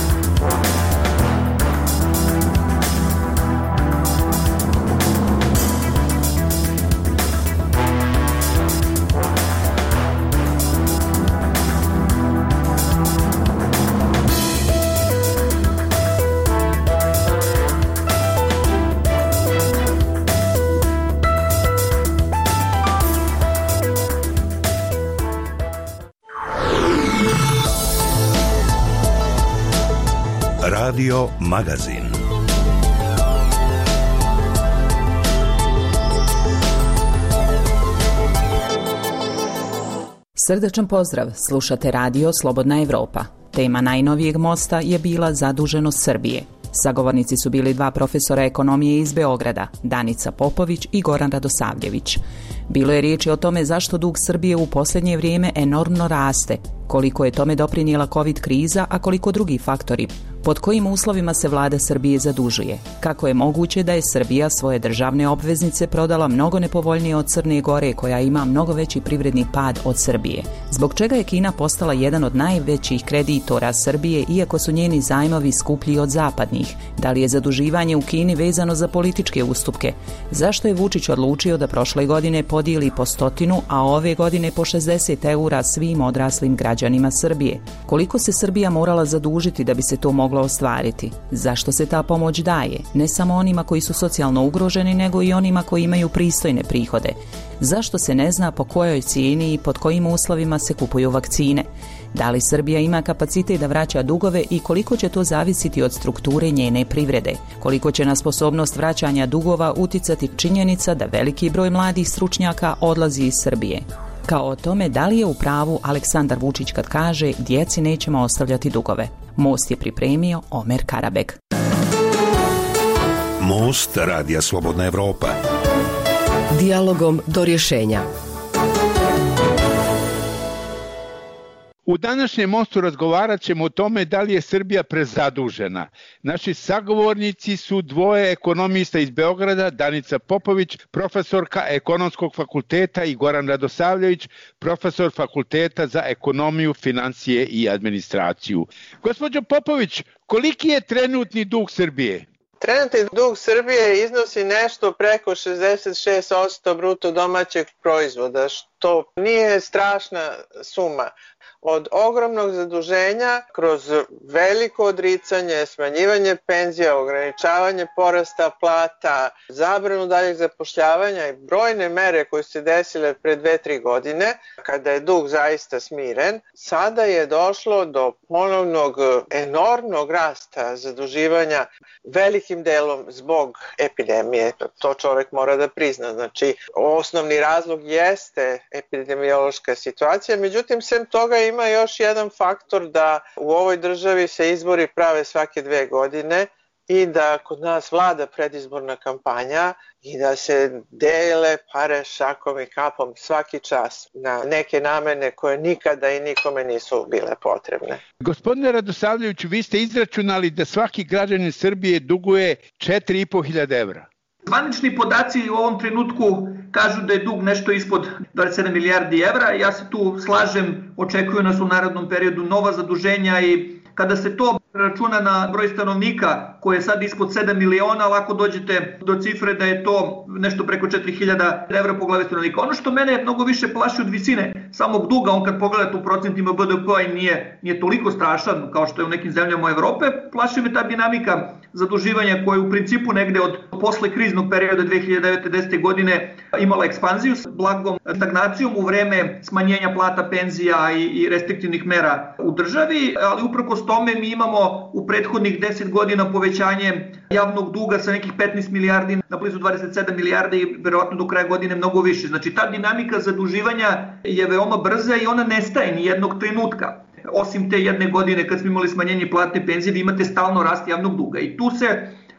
Radio Magazin. Srdačan pozdrav, slušate Radio Slobodna Evropa. Tema najnovijeg mosta je bila zaduženost Srbije. Sagovornici su bili dva profesora ekonomije iz Beograda, Danica Popović i Goran Radosavljević. Bilo je riječi o tome zašto dug Srbije u posljednje vrijeme enormno raste, koliko je tome doprinijela COVID kriza, a koliko drugi faktori. Pod kojim uslovima se vlada Srbije zadužuje? Kako je moguće da je Srbija svoje državne obveznice prodala mnogo nepovoljnije od Crne Gore, koja ima mnogo veći privredni pad od Srbije? Zbog čega je Kina postala jedan od najvećih kreditora Srbije, iako su njeni zajmovi skuplji od zapadnih? Da li je zaduživanje u Kini vezano za političke ustupke? Zašto je Vučić odlučio da prošle godine podijeli po stotinu, a ove godine po šezdeset eura svim odraslim građanima Srbije? Koliko se Srbija morala zadužiti da bi se to moglo ostvariti? Zašto se ta pomoć daje? Ne samo onima koji su socijalno ugroženi, nego i onima koji imaju pristojne prihode. Zašto se ne zna po kojoj cijeni i pod kojim uslovima se kupuju vakcine? Da li Srbija ima kapacitet da vraća dugove i koliko će to zavisiti od strukture njene privrede? Koliko će na sposobnost vraćanja dugova uticati činjenica da veliki broj mladih stručnjaka odlazi iz Srbije? Kao o tome da li je u pravu Aleksandar Vučić kad kaže djeci nećemo ostavljati dugove. Most je pripremio Omer Karabeg. Most Radija Slobodna Evropa. Dijalogom do rješenja. U današnjem mostu razgovarat ćemo o tome da li je Srbija prezadužena. Naši sagovornici su dvoje ekonomista iz Beograda, Danica Popović, profesorka Ekonomskog fakulteta, i Goran Radosavljević, profesor Fakulteta za ekonomiju, financije i administraciju. Gospođo Popović, koliki je trenutni dug Srbije? Trenutni dug Srbije iznosi nešto preko šezdeset šest posto bruto domaćeg proizvoda, što nije strašna suma. Od ogromnog zaduženja kroz veliko odricanje, smanjivanje penzija, ograničavanje porasta plata, zabranu daljeg zapošljavanja i brojne mere koje su se desile pre dve, tri godine, kada je dug zaista smiren, sada je došlo do ponovnog enormnog rasta zaduživanja, velikim delom zbog epidemije. To čovjek mora da prizna. Znači, osnovni razlog jeste epidemiološka situacija, međutim, sem toga ima još jedan faktor da u ovoj državi se izbori prave svake dve godine i da kod nas vlada predizborna kampanja i da se dele pare šakom i kapom svaki čas na neke namene koje nikada i nikome nisu bile potrebne. Gospodine Radosavljeviću, vi ste izračunali da svaki građanin Srbije duguje četiri i po hiljade evra. Zvanični podaci u ovom trenutku kažu da je dug nešto ispod dvadeset sedam milijardi evra. Ja se tu slažem, očekuju nas u narednom periodu nova zaduženja i kada se to računa na broj stanovnika koji je sad ispod sedam miliona, lako dođete do cifre da je to nešto preko četiri hiljade evra po glavi stanovnika. Ono što mene mnogo više plaši od visine samog duga, on kad pogledate u procentima B D P-a i nije, nije toliko strašan kao što je u nekim zemljama Evrope, plaši me ta dinamika zaduživanja koja je u principu negde od posle kriznog perioda dve hiljade devete. desete. godine imala ekspanziju s blagom stagnacijom u vreme smanjenja plata, penzija i, i restriktivnih mera u državi, ali uprkos tome mi imamo u prethodnih deset godina povećanje javnog duga sa nekih petnaest milijardi na blizu dvadeset sedam milijardi i verovatno do kraja godine mnogo više. Znači ta dinamika zaduživanja je veoma brza i ona nestaje ni jednog trenutka. Osim te jedne godine kad smo imali smanjenje plate penzije, vi imate stalno rast javnog duga i tu se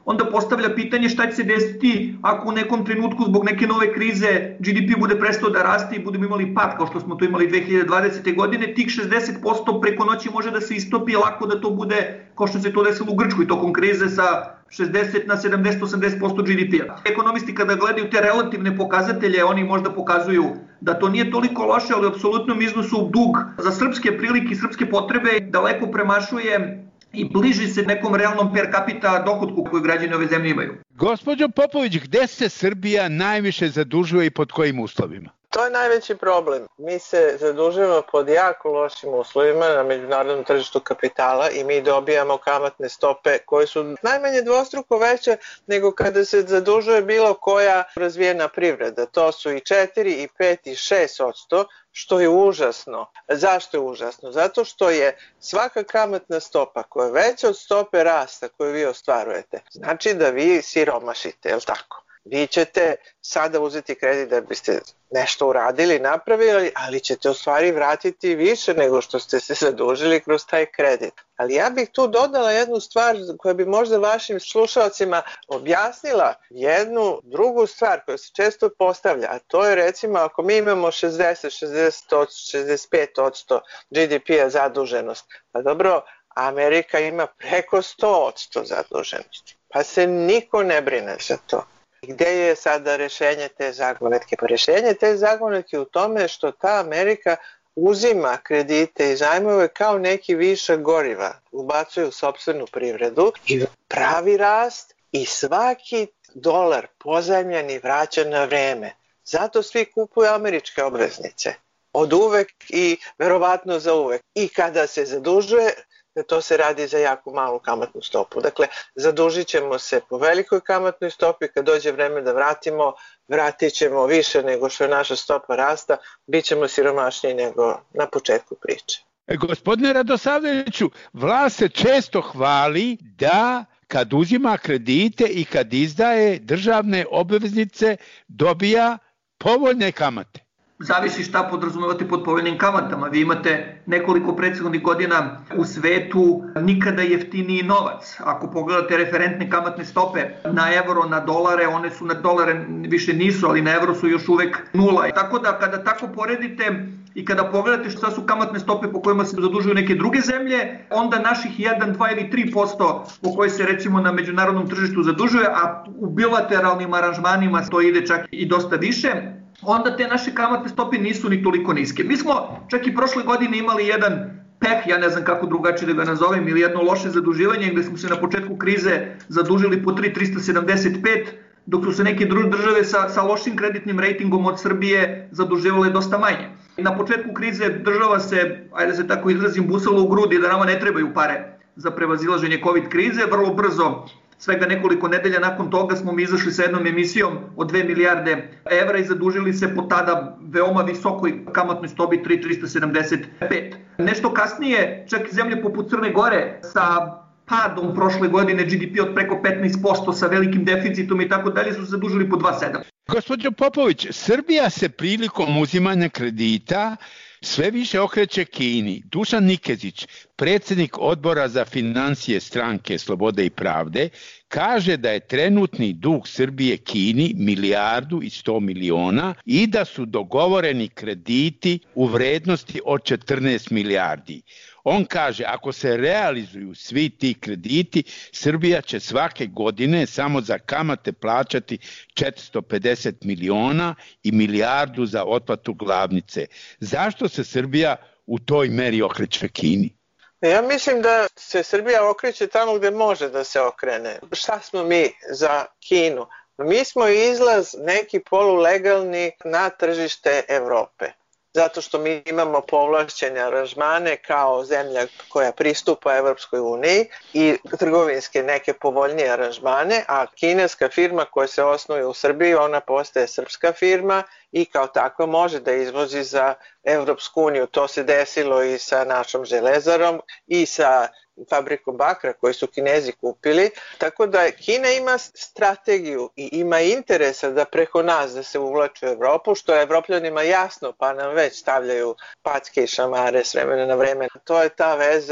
onda postavlja pitanje šta će se desiti ako u nekom trenutku zbog neke nove krize G D P bude prestao da raste i budemo imali pad kao što smo to imali dve hiljade dvadesete. godine, tih šezdeset posto preko noći može da se istopi lako da to bude kao što se to desilo u Grčkoj tokom krize sa šezdeset na sedamdeset do osamdeset posto G D P-a. Ekonomisti kada gledaju te relativne pokazatelje, oni možda pokazuju da to nije toliko loše, ali u apsolutnom iznosu dug za srpske prilike i srpske potrebe daleko premašuje i bliži se nekom realnom per capita dohodku koju građani ove zemlje imaju. Gospođo Popović, gde se Srbija najviše zadužuje i pod kojim uslovima? To je najveći problem. Mi se zadužujemo pod jako lošim uslovima na međunarodnom tržištu kapitala i mi dobijamo kamatne stope koje su najmanje dvostruko veće nego kada se zadužuje bilo koja razvijena privreda. To su i četiri, i pet, i šest odsto, što je užasno. Zašto je užasno? Zato što je svaka kamatna stopa koja je veća od stope rasta koju vi ostvarujete, znači da vi siromašite, je li tako? Vi ćete sada uzeti kredit da biste nešto uradili, napravili, ali ćete u stvari vratiti više nego što ste se zadužili kroz taj kredit. Ali ja bih tu dodala jednu stvar koja bi možda vašim slušalcima objasnila jednu drugu stvar koja se često postavlja, a to je recimo ako mi imamo šezdeset, šezdeset, šezdeset pet odsto G D P-a zaduženost, pa dobro, Amerika ima preko sto odsto zaduženosti, pa se niko ne brine za to. Gde je sada rešenje te zagonetke? Pa rešenje te zagonetke u tome što ta Amerika uzima kredite i zajmove kao neki višak goriva, ubacuje u sopstvenu privredu i pravi rast i svaki dolar pozajmljeni vraća na vreme. Zato svi kupuju američke obveznice. Od uvek i verovatno za uvek. I kada se zadužuje, to se radi za jako malu kamatnu stopu. Dakle, zadužit ćemo se po velikoj kamatnoj stopi, kad dođe vreme da vratimo, vratit ćemo više nego što je naša stopa rasta, bit ćemo siromašniji nego na početku priče. E, gospodine Radosavljeviću, vlast se često hvali da kad uzima kredite i kad izdaje državne obveznice dobija povoljne kamate. Zavisi šta podrazumevate pod povoljnim kamatama. Vi imate nekoliko prethodnih godina u svetu nikada jeftiniji novac. Ako pogledate referentne kamatne stope na evro, na dolare, one su na dolare više nisu, ali na evro su još uvek nula. Tako da kada tako poredite i kada pogledate šta su kamatne stope po kojima se zadužuju neke druge zemlje, onda naših jedan, dva ili tri posto po koje se recimo na međunarodnom tržištu zadužuje, a u bilateralnim aranžmanima to ide čak i dosta više, onda te naše kamatne stope nisu ni toliko niske. Mi smo čak i prošle godine imali jedan peh, ja ne znam kako drugačije da ga nazovem, ili jedno loše zaduživanje gde smo se na početku krize zadužili po tri zarez trista sedamdeset pet, dok su se neke države sa, sa lošim kreditnim rejtingom od Srbije zaduživale dosta manje. Na početku krize država se, ajde da se tako izrazim, busala u grudi da nama ne trebaju pare za prevazilaženje COVID krize. Vrlo brzo, svega nekoliko nedelja nakon toga, smo mi izašli sa jednom emisijom od dve milijarde evra i zadužili se po tada veoma visokoj kamatnoj stopi tri zarez trista sedamdeset pet. Nešto kasnije, čak i zemlje poput Crne Gore sa padom prošle godine G D P od preko petnaest posto sa velikim deficitom i tako dalje su se zadužili po dva zarez sedam. Gospođo Popović, Srbija se prilikom uzimanja kredita sve više okreće Kini. Dušan Nikezić, predsjednik odbora za financije stranke Slobode i pravde, kaže da je trenutni dug Srbije Kini milijardu i sto miliona i da su dogovoreni krediti u vrednosti od četrnaest milijardi. On kaže, ako se realizuju svi ti krediti, Srbija će svake godine samo za kamate plaćati četiristo pedeset miliona i milijardu za otplatu glavnice. Zašto se Srbija u toj meri okreće Kini? Ja mislim da se Srbija okreće tamo gde može da se okrene. Šta smo mi za Kinu? Mi smo izlaz neki polulegalni na tržište Evrope. Zato što mi imamo povlašćene aranžmane kao zemlja koja pristupa Evropskoj uniji i trgovinske neke povoljnije aranžmane, a kineska firma koja se osnuje u Srbiji, ona postaje srpska firma i kao takva može da izvozi za Evropsku uniju. To se desilo i sa našom železarom i sa fabrikom bakra koju su Kinezi kupili, tako da Kina ima strategiju i ima interesa da preko nas da se uvlači u Evropu, što je Evropljanima jasno, pa nam već stavljaju packe i šamare s vremena na vreme. To je ta veza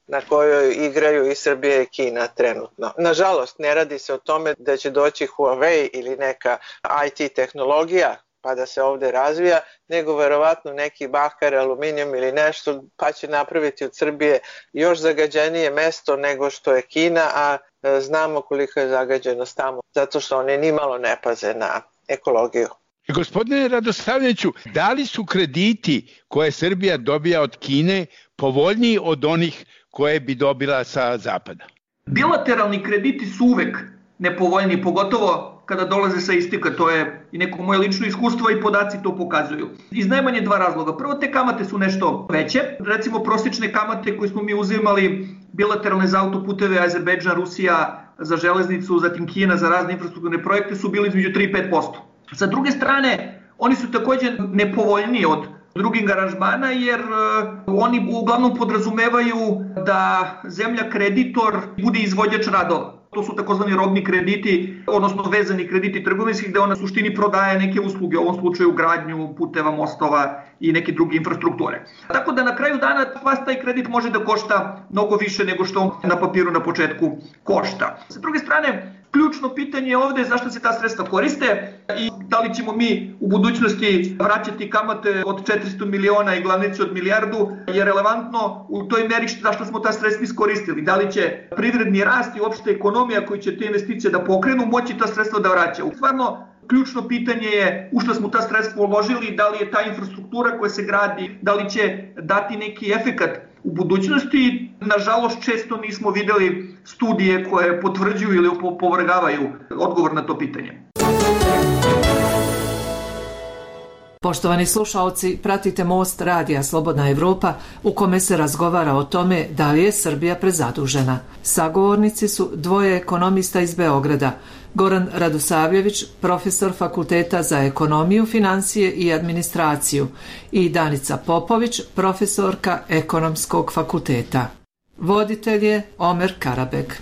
na kojoj igraju i Srbija i Kina trenutno. Nažalost, ne radi se o tome da će doći Huawei ili neka I T tehnologija pa da se ovde razvija, nego verovatno neki bakar, aluminijum ili nešto, pa će napraviti od Srbije još zagađenije mesto nego što je Kina, a znamo koliko je zagađenost tamo, zato što oni nimalo ne paze na ekologiju. Gospodine Radosavljeviću, da li su krediti koje Srbija dobija od Kine povoljniji od onih koje bi dobila sa zapada? Bilateralni krediti su uvek nepovoljniji, pogotovo kada dolaze sa istika, to je i neko moje lično iskustvo i podaci to pokazuju. Iz najmanje dva razloga. Prvo, te kamate su nešto veće. Recimo, prosječne kamate koje smo mi uzimali bilateralne za autoputeve, Azerbejdžan, Rusija za železnicu, zatim Kina za razne infrastrukturne projekte su bili između tri i pet posto. Sa druge strane, oni su također nepovoljniji od drugih aranžmana jer oni uglavnom podrazumevaju da zemlja kreditor bude izvođač radova. To su takozvani robni krediti, odnosno vezani krediti trgovinskih, gde ona u suštini prodaje neke usluge, u ovom slučaju gradnju puteva, mostova i neke druge infrastrukture. Tako da na kraju dana vas taj kredit može da košta mnogo više nego što na papiru na početku košta. Sa druge strane, ključno pitanje je ovde zašto se ta sredstva koriste i da li ćemo mi u budućnosti vraćati kamate od četiristo miliona i glavnice od milijardu, je relevantno u toj meri zašto smo ta sredstva iskoristili. Da li će privredni rast i uopšte ekonomija koji će te investicije da pokrenu moći ta sredstva da vraća. Stvarno, ključno pitanje je u što smo ta sredstva uložili, da li je ta infrastruktura koja se gradi, da li će dati neki efekat u budućnosti. Nažalost, često nismo videli studije koje potvrđuju ili opovrgavaju odgovor na to pitanje. Poštovani slušaoci, pratite Most radija Slobodna Evropa u kome se razgovara o tome da li je Srbija prezadužena. Sagovornici su dvoje ekonomista iz Beograda, Goran Radosavljević, profesor Fakulteta za ekonomiju, financije i administraciju, i Danica Popović, profesorka Ekonomskog fakulteta. Voditelj je Omer Karabek.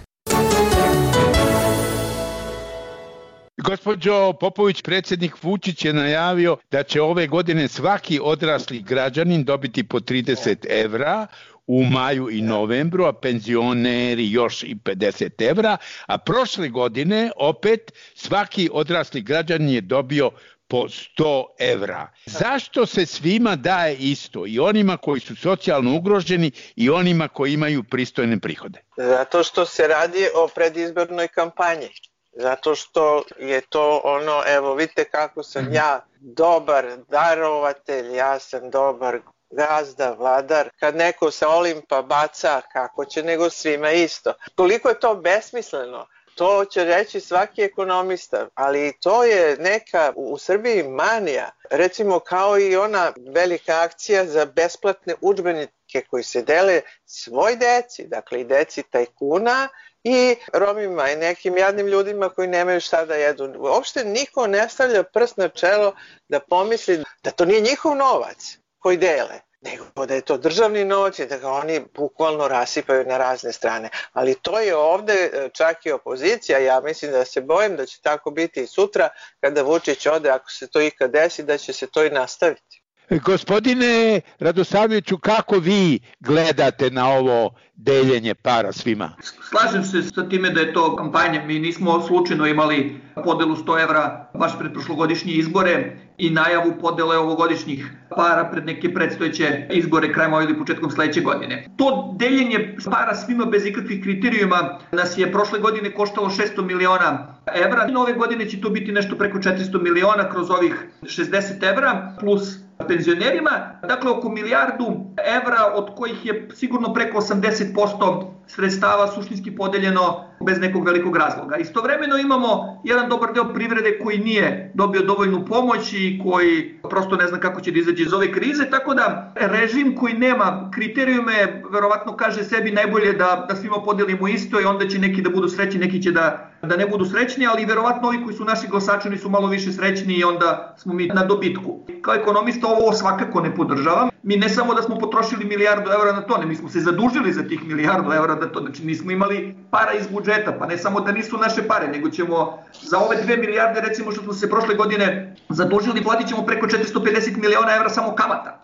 Gospođo Popović, predsjednik Vučić je najavio da će ove godine svaki odrasli građanin dobiti po trideset evra u maju i novembru, a penzioneri još i pedeset evra, a prošle godine opet svaki odrasli građanin je dobio po sto evra. Zašto se svima daje isto, i onima koji su socijalno ugroženi i onima koji imaju pristojne prihode? Zato što se radi o predizbornoj kampanji. Zato što je to ono, evo vidite kako sam ja dobar darovatelj, ja sam dobar gazda, vladar. Kad neko sa Olimpa baca, kako će nego svima isto. Koliko je to besmisleno, to će reći svaki ekonomista, ali to je neka u Srbiji manija. Recimo kao i ona velika akcija za besplatne udžbenike koji se dele svoj deci, dakle i deci tajkuna, i Romima i nekim jadnim ljudima koji nemaju šta da jedu. Uopšte niko ne stavlja prst na čelo da pomisli da to nije njihov novac koji dele, nego da je to državni novac i da ga oni bukvalno rasipaju na razne strane. Ali to je ovde čak i opozicija, ja mislim da se bojim da će tako biti i sutra kada Vučić ode, ako se to ikad desi, da će se to i nastaviti. Gospodine Radosavljeviću, kako vi gledate na ovo deljenje para svima? Slažem se sa time da je to kampanja. Mi nismo slučajno imali podelu sto evra baš pred prošlogodišnje izbore i najavu podele ovogodišnjih para pred neke predstojeće izbore krajem ove ili početkom sledeće godine. To deljenje para svima bez ikakvih kriterijuma nas je prošle godine koštalo šesto miliona evra. Ove godine će to biti nešto preko četiristo miliona kroz ovih šezdeset evra plus penzionerima, dakle oko milijardu evra od kojih je sigurno preko osamdeset posto sredstava suštinski podeljeno bez nekog velikog razloga. Istovremeno imamo jedan dobar deo privrede koji nije dobio dovoljnu pomoć i koji prosto ne zna kako će da izađe iz ove krize, tako da režim koji nema kriterijume verovatno kaže sebi najbolje da, da svima podelimo isto i onda će neki da budu srećni, neki će da, da ne budu srećni, ali verovatno ovi koji su naši glasači oni su malo više srećni i onda smo mi na dobitku. Kao ekonomista ovo svakako ne podržavam. Mi ne samo da smo potrošili milijardu evra na to, ne, mi smo se zadužili za tih milijardu evra na to, znači nismo imali para iz budžeta, pa ne samo da nisu naše pare, nego ćemo za ove dve milijarde recimo što smo se prošle godine zadužili, platit ćemo preko četiristo pedeset miliona evra samo kamata.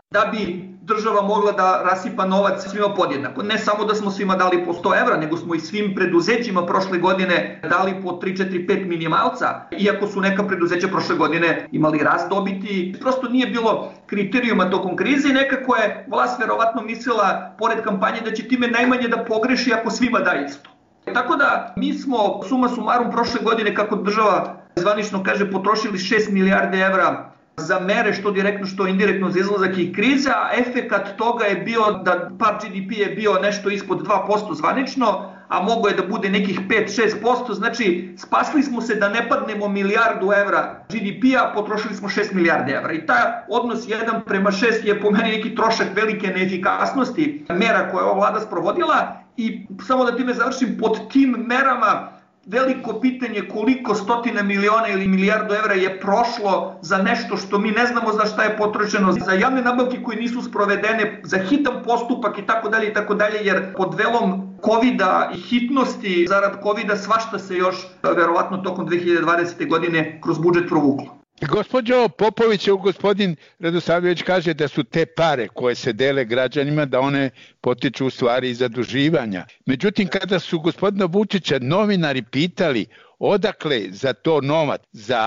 da bi država mogla da rasipa novac svima podjednako. Ne samo da smo svima dali po sto evra, nego smo i svim preduzećima prošle godine dali po tri, četiri, pet minimalca, iako su neka preduzeća prošle godine imali rast dobiti. Prosto nije bilo kriterijuma tokom krize i nekako je vlast verovatno mislila, pored kampanje, da će time najmanje da pogreši ako svima da isto. Tako da mi smo suma sumarum prošle godine, kako država zvanično kaže, potrošili šest milijarde evra za mere što direktno što indirektno za izlazak i kriza, a efekat toga je bio da pad G D P je bio nešto ispod dva posto zvanično, a mogo je da bude nekih pet do šest posto, znači spasli smo se da ne padnemo milijardu evra G D P-a, potrošili smo šest milijarde evra. I taj odnos jedan prema šest je po meni neki trošak velike neefikasnosti mera koje je ova vlada sprovodila i samo da time završim, pod tim merama veliko pitanje koliko stotina miliona ili milijardu evra je prošlo za nešto što mi ne znamo za šta je potrošeno, za javne nabavke koje nisu sprovedene, za hitan postupak i tako dalje i tako dalje, jer pod velom kovida i hitnosti zarad kovida svašta se još verovatno tokom dve hiljade dvadesete. godine kroz budžet provuklo. Gospođo Popović, gospodin Radosavljević kaže da su te pare koje se dele građanima, da one potiču u stvari iz zaduživanja. Međutim, kada su gospodina Vučića novinari pitali odakle za to novac, za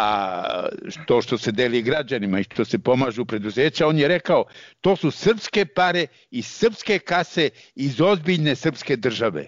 to što se deli građanima i što se pomažu preduzeća, on je rekao to su srpske pare iz srpske kase, iz ozbiljne srpske države.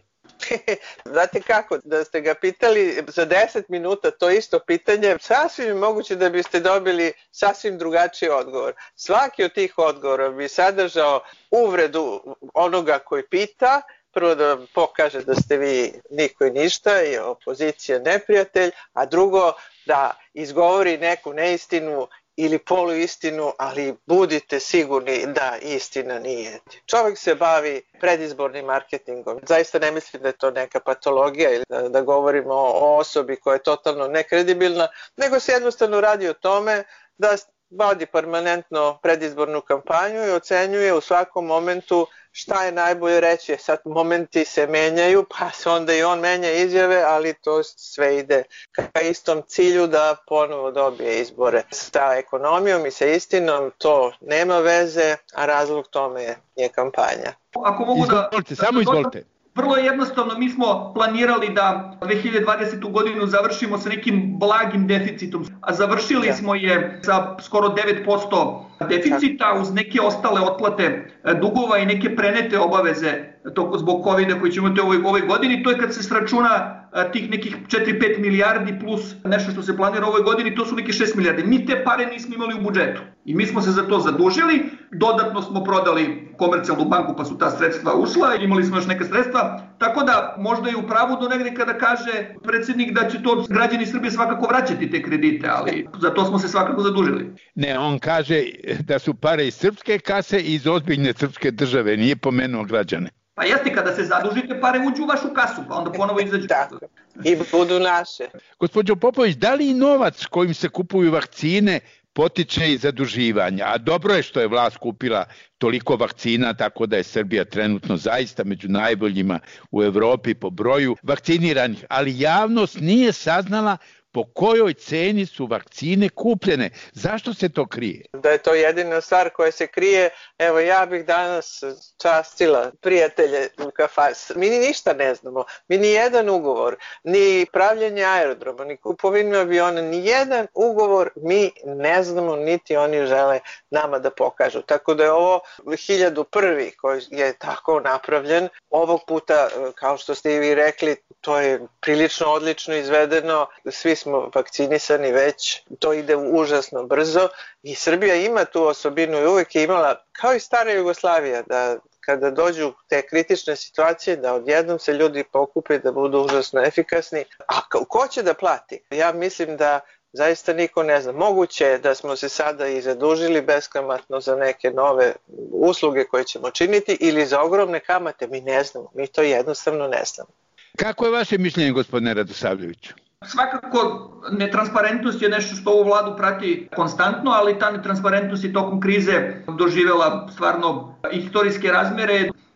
Znate kako, da ste ga pitali za deset minuta to isto pitanje, sasvim je moguće da biste dobili sasvim drugačiji odgovor. Svaki od tih odgovora bi sadržao uvredu onoga koji pita, prvo da vam pokaže da ste vi niko i ništa i opozicija neprijatelj, a drugo da izgovori neku neistinu ili poluistinu, ali budite sigurni da istina nije. Čovjek se bavi predizbornim marketingom. Zaista ne mislim da je to neka patologija ili da, da govorimo o osobi koja je totalno nekredibilna, nego se jednostavno radi o tome da vodi permanentno predizbornu kampanju i ocenjuje u svakom momentu šta je najbolje reći. Sad momenti se menjaju, pa se onda i on menja izjave, ali to sve ide ka istom cilju da ponovo dobije izbore. Sa ekonomijom i sa istinom to nema veze, a razlog tome je, je kampanja. Ako mogu da... Izvolite, samo izvolite. Vrlo jednostavno, mi smo planirali da dve hiljade dvadesetu. godinu završimo sa nekim blagim deficitom, a završili smo je sa skoro devet posto deficita uz neke ostale otplate dugova i neke prenete obaveze zbog kovida koji ćemo imati u ovoj, ovoj godini. To je kad se sračuna tih nekih četiri do pet milijardi plus nešto što se planira u ovoj godini, to su neke šest milijardi. Mi te pare nismo imali u budžetu i mi smo se za to zadužili, dodatno smo prodali Komercijalnu banku pa su ta sredstva ušla, imali smo još neka sredstva, tako da možda je u pravu do negde kada kaže predsjednik da će to građani Srbije svakako vraćati te kredite, ali za to smo se svakako zadužili. Ne, on kaže da su pare iz srpske kase i iz ozbiljne srpske države, nije pomenuo građane. Pa jeste, kada se zadužite, pare uđu u vašu kasu, pa onda ponovo izađu. Tako, i budu naše. Gospođo Popović, da li i novac kojim se kupuju vakcine potiče i zaduživanja? A dobro je što je vlast kupila toliko vakcina, tako da je Srbija trenutno zaista među najboljima u Evropi po broju vakciniranih, ali javnost nije saznala po kojoj ceni su vakcine kupljene. Zašto se to krije? Da je to jedina stvar koja se krije. Evo, ja bih danas častila prijatelje u kafani. Mi ni ništa ne znamo. Mi ni jedan ugovor, ni pravljenje aerodroma, ni kupovinu aviona, ni jedan ugovor mi ne znamo, niti oni žele nama da pokažu. Tako da je ovo hiljadu prvi koji je tako napravljen. Ovog puta, kao što ste i vi rekli, to je prilično odlično izvedeno. Svi smo vakcinisani već, to ide užasno brzo i Srbija ima tu osobinu i uvijek je imala, kao i stara Jugoslavija, da kada dođu te kritične situacije, da odjednom se ljudi pokupe da budu užasno efikasni. A ko će da plati? Ja mislim da zaista niko ne zna. Moguće je da smo se sada i zadužili beskamatno za neke nove usluge koje ćemo činiti ili za ogromne kamate. Mi ne znamo, mi to jednostavno ne znamo. Kako je vaše mišljenje, gospodine Radosavljeviću? Svakako, netransparentnost je nešto što ovu vladu prati konstantno, ali ta netransparentnost je tokom krize doživjela stvarno istorijske razmere.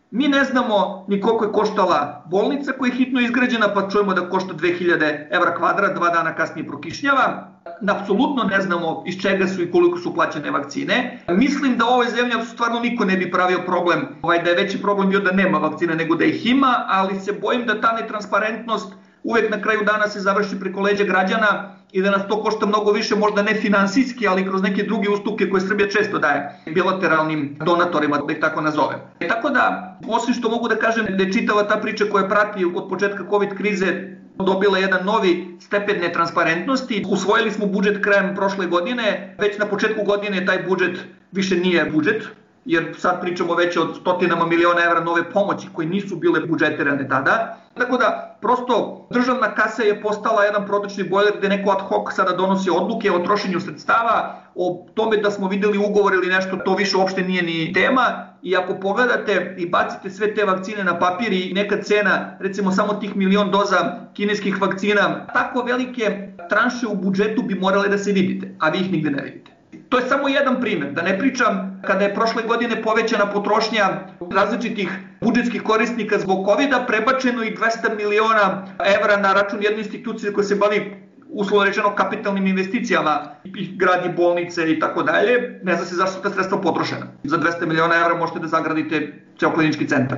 Mi ne znamo ni koliko je koštala bolnica koja je hitno izgrađena, pa čujemo da košta dve hiljade evra kvadrat, dva dana kasnije prokišnjava. Apsolutno ne znamo iz čega su i koliko su plaćene vakcine. Mislim da u ovoj zemlji stvarno niko ne bi pravio problem, ovaj, da je veći problem bio da nema vakcina nego da ih ima, ali se bojim da ta netransparentnost uvek na kraju dana se završi preko leđa građana i da nas to košta mnogo više, možda ne finansijski, ali kroz neke druge ustupke koje Srbija često daje bilateralnim donatorima, da ih tako nazovem. E, tako da, osim što mogu da kažem da je čitava ta priča koja prati od početka COVID krize dobila jedan novi stepen netransparentnosti. Usvojili smo budžet krajem prošle godine, već na početku godine taj budžet više nije budžet, jer sad pričamo već o stotinama miliona evra nove pomoći koje nisu bile budžetirane tada. Tako da, prosto, državna kasa je postala jedan protočni bojler gde neko ad hoc sada donosi odluke o trošenju sredstava, o tome da smo videli ugovor ili nešto, to više uopšte nije ni tema. I ako pogledate i bacite sve te vakcine na papir i neka cena, recimo samo tih milion doza kineskih vakcina, tako velike tranše u budžetu bi morale da se vidite, a vi ih nigde ne vidite. To je samo jedan primjer, da ne pričam kada je prošle godine povećana potrošnja različitih budžetskih korisnika zbog kovida, prebačeno i dvesta miliona evra na račun jedne institucije koja se bavi uslovno rečeno kapitalnim investicijama, i gradi bolnice i tako dalje. Ne zna se zašto su ta sredstva potrošena. Za dvesta miliona evra možete da zagradite ceo klinički centar.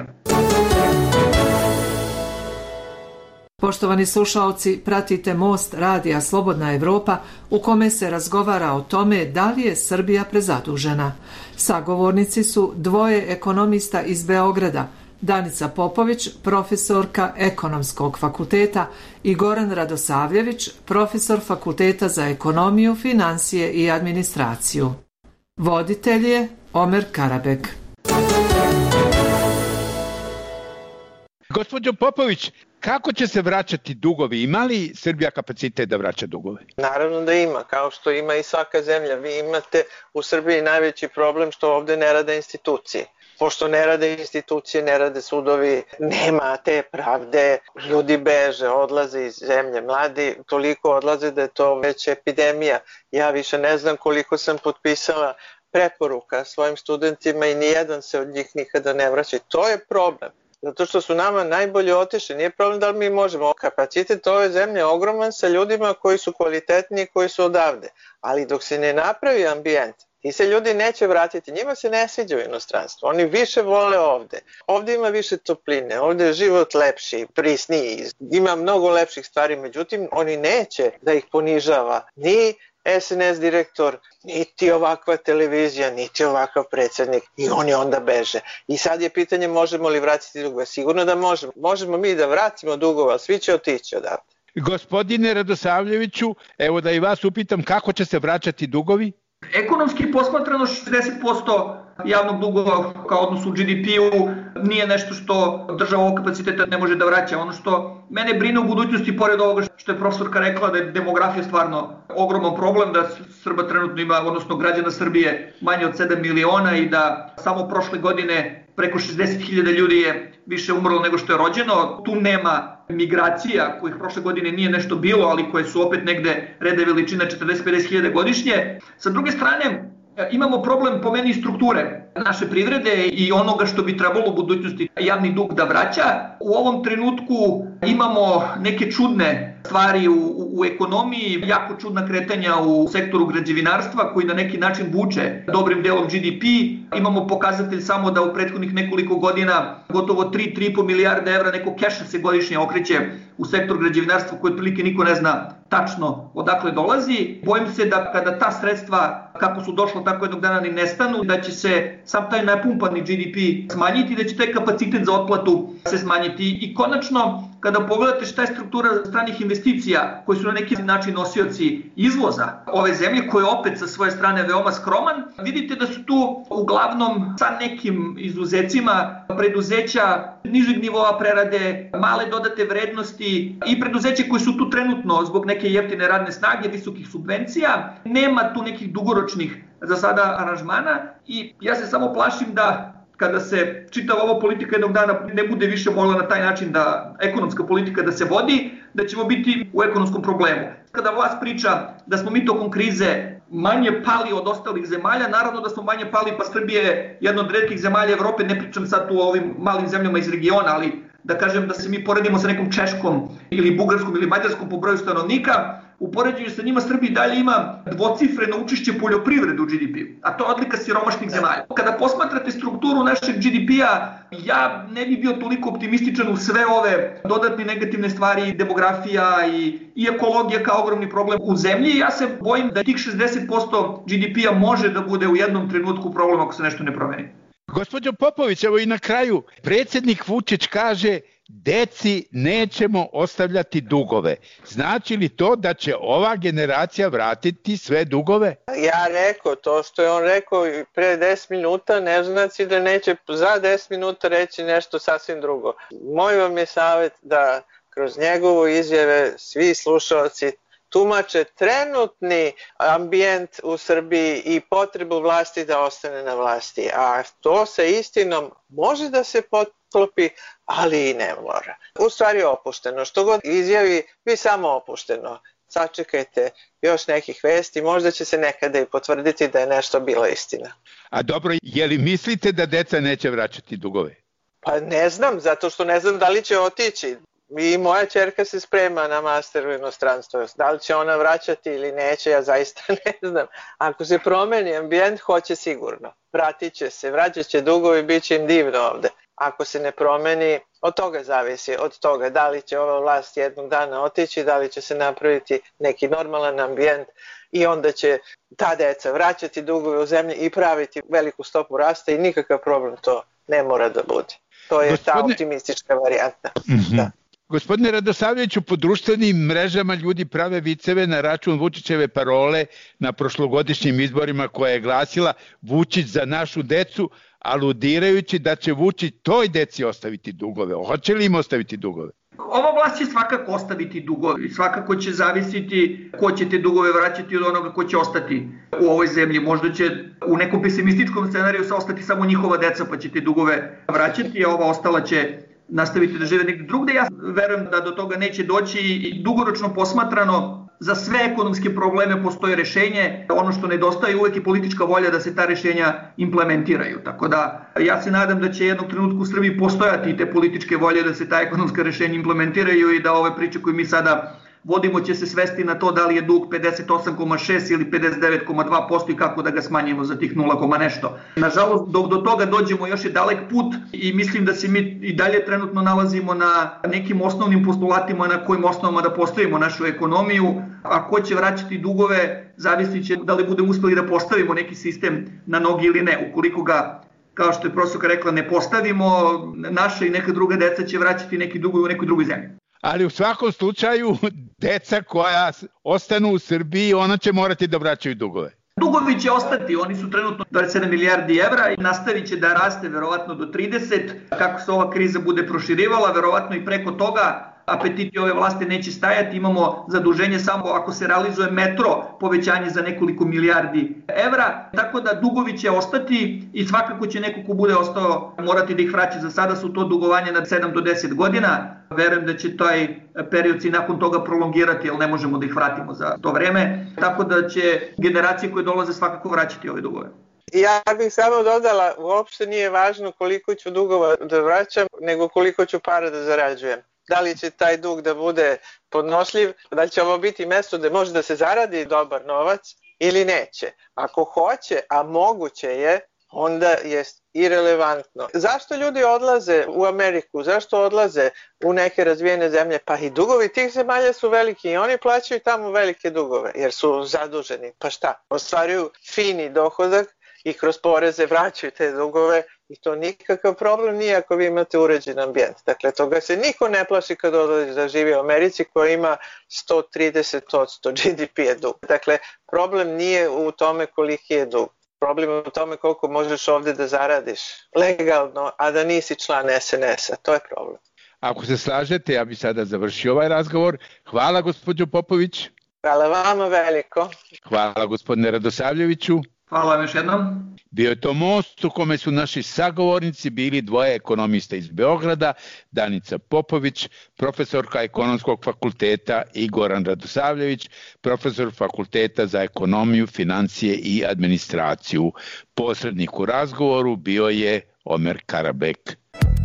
Poštovani slušaoci, pratite Most radija Slobodna Evropa u kome se razgovara o tome da li je Srbija prezadužena. Sagovornici su dvoje ekonomista iz Beograda, Danica Popović, profesorka Ekonomskog fakulteta, i Goran Radosavljević, profesor Fakulteta za ekonomiju, finansije i administraciju. Voditelj je Omer Karabek. Gospođo Popović, kako će se vraćati dugovi? Ima li Srbija kapacitet da vraća dugove? Naravno da ima, kao što ima i svaka zemlja. Vi imate u Srbiji najveći problem što ovde ne rade institucije. Pošto ne rade institucije, ne rade sudovi, nema te pravde, ljudi beže, odlaze iz zemlje, mladi toliko odlaze da je to već epidemija. Ja više ne znam koliko sam potpisala preporuka svojim studentima i nijedan se od njih nikada ne vraća. To je problem. Zato što su nama najbolje otišli. Nije problem da li mi možemo. Kapacitet ove zemlje je ogroman sa ljudima koji su kvalitetni i koji su odavde. Ali dok se ne napravi ambijent, ti se ljudi neće vratiti. Njima se ne sviđa u inostranstvu. Oni više vole ovde. Ovde ima više topline, ovde je život lepši, prisniji. Ima mnogo lepših stvari, međutim, oni neće da ih ponižava ni S N S direktor, niti ovakva televizija, niti ovakav predsjednik, i oni onda beže. I sad je pitanje možemo li vratiti dugove. Sigurno da možemo. Možemo mi da vratimo dugove, ali svi će otići odavde. Gospodine Radosavljeviću, evo da i vas upitam kako će se vraćati dugovi? Ekonomski posmatrano šezdeset posto javnog duga kao odnos u G D P-u nije nešto što država ovog kapaciteta ne može da vraća. Ono što mene brine u budućnosti, pored ovoga što je profesorka rekla da je demografija stvarno ogroman problem, da Srba trenutno ima, odnosno građana Srbije, manje od sedam miliona i da samo prošle godine preko šezdeset hiljada ljudi je više umrlo nego što je rođeno. Tu nema migracija kojih prošle godine nije nešto bilo, ali koje su opet negde rede veličina četrdeset do pedeset hiljada godišnje. Sa druge strane, imamo problem po meni strukture naše privrede i onoga što bi trebalo u budućnosti javni dug da vraća. U ovom trenutku imamo neke čudne stvari u, u ekonomiji, jako čudna kretanja u sektoru građevinarstva koji na neki način vuče dobrim delom G D P. Imamo pokazatelj samo da u prethodnih nekoliko godina gotovo tri do tri i po milijarde evra neko keša se godišnje okreće u sektor građevinarstva koji otprilike niko ne zna tačno odakle dolazi. Bojim se da kada ta sredstva kako su došla tako jednog dana ni nestanu, da će se sam taj napumpani G D P smanjiti, da će taj kapacitet za otplatu se smanjiti. I konačno, kada pogledate šta je struktura stranih investicija koji su na neki način nosioci izvoza ove zemlje, koje opet sa svoje strane veoma skroman, vidite da su tu uglavnom sa nekim izuzecima preduzeća nižeg nivoa prerade, male dodate vrednosti i preduzeće koji su tu trenutno zbog neke jeftine radne snage, visokih subvencija. Nema tu nekih dugoročnih za sada aranžmana i ja se samo plašim da kada se čitava ova politika jednog dana ne bude više mogla na taj način da ekonomska politika da se vodi, da ćemo biti u ekonomskom problemu. Kada vlast priča da smo mi tokom krize manje pali od ostalih zemalja. Naravno da smo manje pali, pa Srbija je jedna od retkih zemalja Evrope, ne pričam sad tu o ovim malim zemljama iz regiona, ali da kažem da se mi poredimo sa nekom Češkom ili Bugarskom ili Mađarskom po broju stanovnika, u poređenju sa njima Srbija dalje ima dvocifreno učešće poljoprivrede u G D P-u, a to je odlika siromašnih zemalja. Kada posmatrate strukturu našeg G D P-a, ja ne bi bio toliko optimističan u sve ove dodatne negativne stvari, demografija i, i ekologija kao ogromni problem u zemlji. Ja se bojim da tih šezdeset posto G D P-a može da bude u jednom trenutku problem ako se nešto ne promeni. Gospođo Popović, evo i na kraju, predsjednik Vučić kaže deci nećemo ostavljati dugove. Znači li to da će ova generacija vratiti sve dugove? Ja rekao, to što je on rekao pre deset minuta ne znači da neće za deset minuta reći nešto sasvim drugo. Moj vam je savjet da kroz njegovu izjave svi slušalci tumače trenutni ambijent u Srbiji i potrebu vlasti da ostane na vlasti. A to sa istinom može da se potklopi, ali i ne mora. U stvari opušteno. Što god izjavi, vi samo opušteno. Sačekajte još nekih vesti, možda će se nekada i potvrditi da je nešto bila istina. A dobro, je li mislite da deca neće vraćati dugove? Pa ne znam, zato što ne znam da li će otići. I moja ćerka se sprema na master u inostranstvu. Da li će ona vraćati ili neće, ja zaista ne znam. Ako se promeni ambijent, hoće sigurno. Vratit će se, vraćat će dugovi, bit će im divno ovde. Ako se ne promeni, od toga zavisi, od toga da li će ova vlast jednog dana otići, da li će se napraviti neki normalan ambijent i onda će ta deca vraćati dugove u zemlji i praviti veliku stopu rasta i nikakav problem to ne mora da bude. To je Gospodine... ta optimistička varijanta. Mm-hmm. Da. Gospodine Radosavljeviću, po društvenim mrežama ljudi prave viceve na račun Vučićeve parole na prošlogodišnjim izborima koja je glasila Vučić za našu decu, aludirajući da će Vučić toj deci ostaviti dugove. Hoće li im ostaviti dugove? Ova vlast će svakako ostaviti dugove. Svakako će zavisiti ko će te dugove vraćati od onoga ko će ostati u ovoj zemlji. Možda će u nekom pesimističkom scenariju se ostati samo njihova deca pa će te dugove vraćati, a ova ostala će nastaviti da žive negdje drugde. Ja verujem da do toga neće doći i dugoročno posmatrano za sve ekonomske probleme postoji rešenje. Ono što nedostaje uvek je politička volja da se ta rešenja implementiraju. Tako da ja se nadam da će jednog trenutku u Srbiji postojati te političke volje da se ta ekonomska rešenja implementiraju i da ove priče koje mi sada vodimo će se svesti na to da li je dug pedeset osam zarez šest ili pedeset devet zarez dva posto i kako da ga smanjimo za tih nula, nešto. Nažalost, dok do toga dođemo još je dalek put i mislim da se mi i dalje trenutno nalazimo na nekim osnovnim postulatima na kojim osnovama da postavimo našu ekonomiju. A ko će vraćati dugove, zavisit će da li budemo uspeli da postavimo neki sistem na nogi ili ne. Ukoliko ga, kao što je profesorka rekla, ne postavimo, naša i neka druga deca će vraćati neki dugovi u nekoj drugoj zemlji. Ali u svakom slučaju, deca koja ostanu u Srbiji, ona će morati da vraćaju dugove. Dugovi će ostati, oni su trenutno dvadeset sedam milijardi evra i nastavit će da raste verovatno do trideset. Kako se ova kriza bude proširivala, verovatno i preko toga, apetiti ove vlasti neće stajati, imamo zaduženje samo ako se realizuje metro, povećanje za nekoliko milijardi evra, tako da dugovi će ostati i svakako će neko ko bude ostao morati da ih vraća. Za sada su to dugovanje na sedam do deset godina, verujem da će taj period se nakon toga prolongirati, jer ne možemo da ih vratimo za to vreme, tako da će generacije koje dolaze svakako vraćati ove dugove. Ja bih samo dodala, uopšte nije važno koliko ću dugova da vraćam, nego koliko ću para da zarađujem. Da li će taj dug da bude podnošljiv, da li će ovo biti mesto gde može da se zaradi dobar novac ili neće. Ako hoće, a moguće je, onda je irelevantno. Zašto ljudi odlaze u Ameriku? Zašto odlaze u neke razvijene zemlje? Pa i dugovi tih zemalja su veliki i oni plaćaju tamo velike dugove jer su zaduženi. Pa šta? Ostvaruju fini dohodak i kroz poreze vraćaju te dugove i to nikakav problem nije ako vi imate uređen ambijent. Dakle, toga se niko ne plaši kad odlazi da živi u Americi koja ima sto trideset posto G D P-a dug. Dakle, problem nije u tome koliki je dug. Problem je u tome koliko možeš ovde da zaradiš legalno, a da nisi član S N S-a. To je problem. Ako se slažete, ja bih sada završio ovaj razgovor. Hvala, gospođo Popović. Hvala vama veliko. Hvala, gospodine Radosavljeviću. Hvala vam još jednom. Bio je to most u kome su naši sagovornici bili dvoje ekonomista iz Beograda, Danica Popović, profesorka Ekonomskog fakulteta, i Goran Radosavljević, profesor Fakulteta za ekonomiju, financije i administraciju. Posrednik u razgovoru bio je Omer Karabek.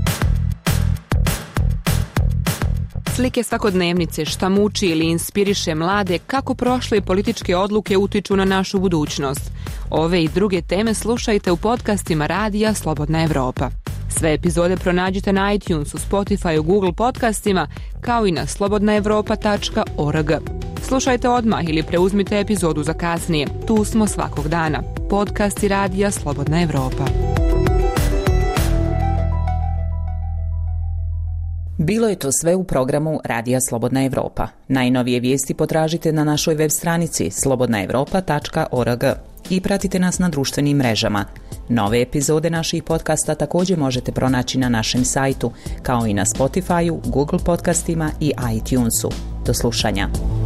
Slike svakodnevnice, šta muči ili inspiriše mlade, kako prošle političke odluke utiču na našu budućnost. Ove i druge teme slušajte u podcastima Radija Slobodna Evropa. Sve epizode pronađite na iTunesu, Spotifyu, Google podcastima, kao i na slobodna evropa tačka org. Slušajte odmah ili preuzmite epizodu za kasnije. Tu smo svakog dana. Podcasti Radija Slobodna Evropa. Bilo je to sve u programu Radija Slobodna Evropa. Najnovije vijesti potražite na našoj web stranici slobodna evropa tačka org i pratite nas na društvenim mrežama. Nove epizode naših podcasta također možete pronaći na našem sajtu, kao i na Spotifyu, Google podcastima i iTunesu. Do slušanja.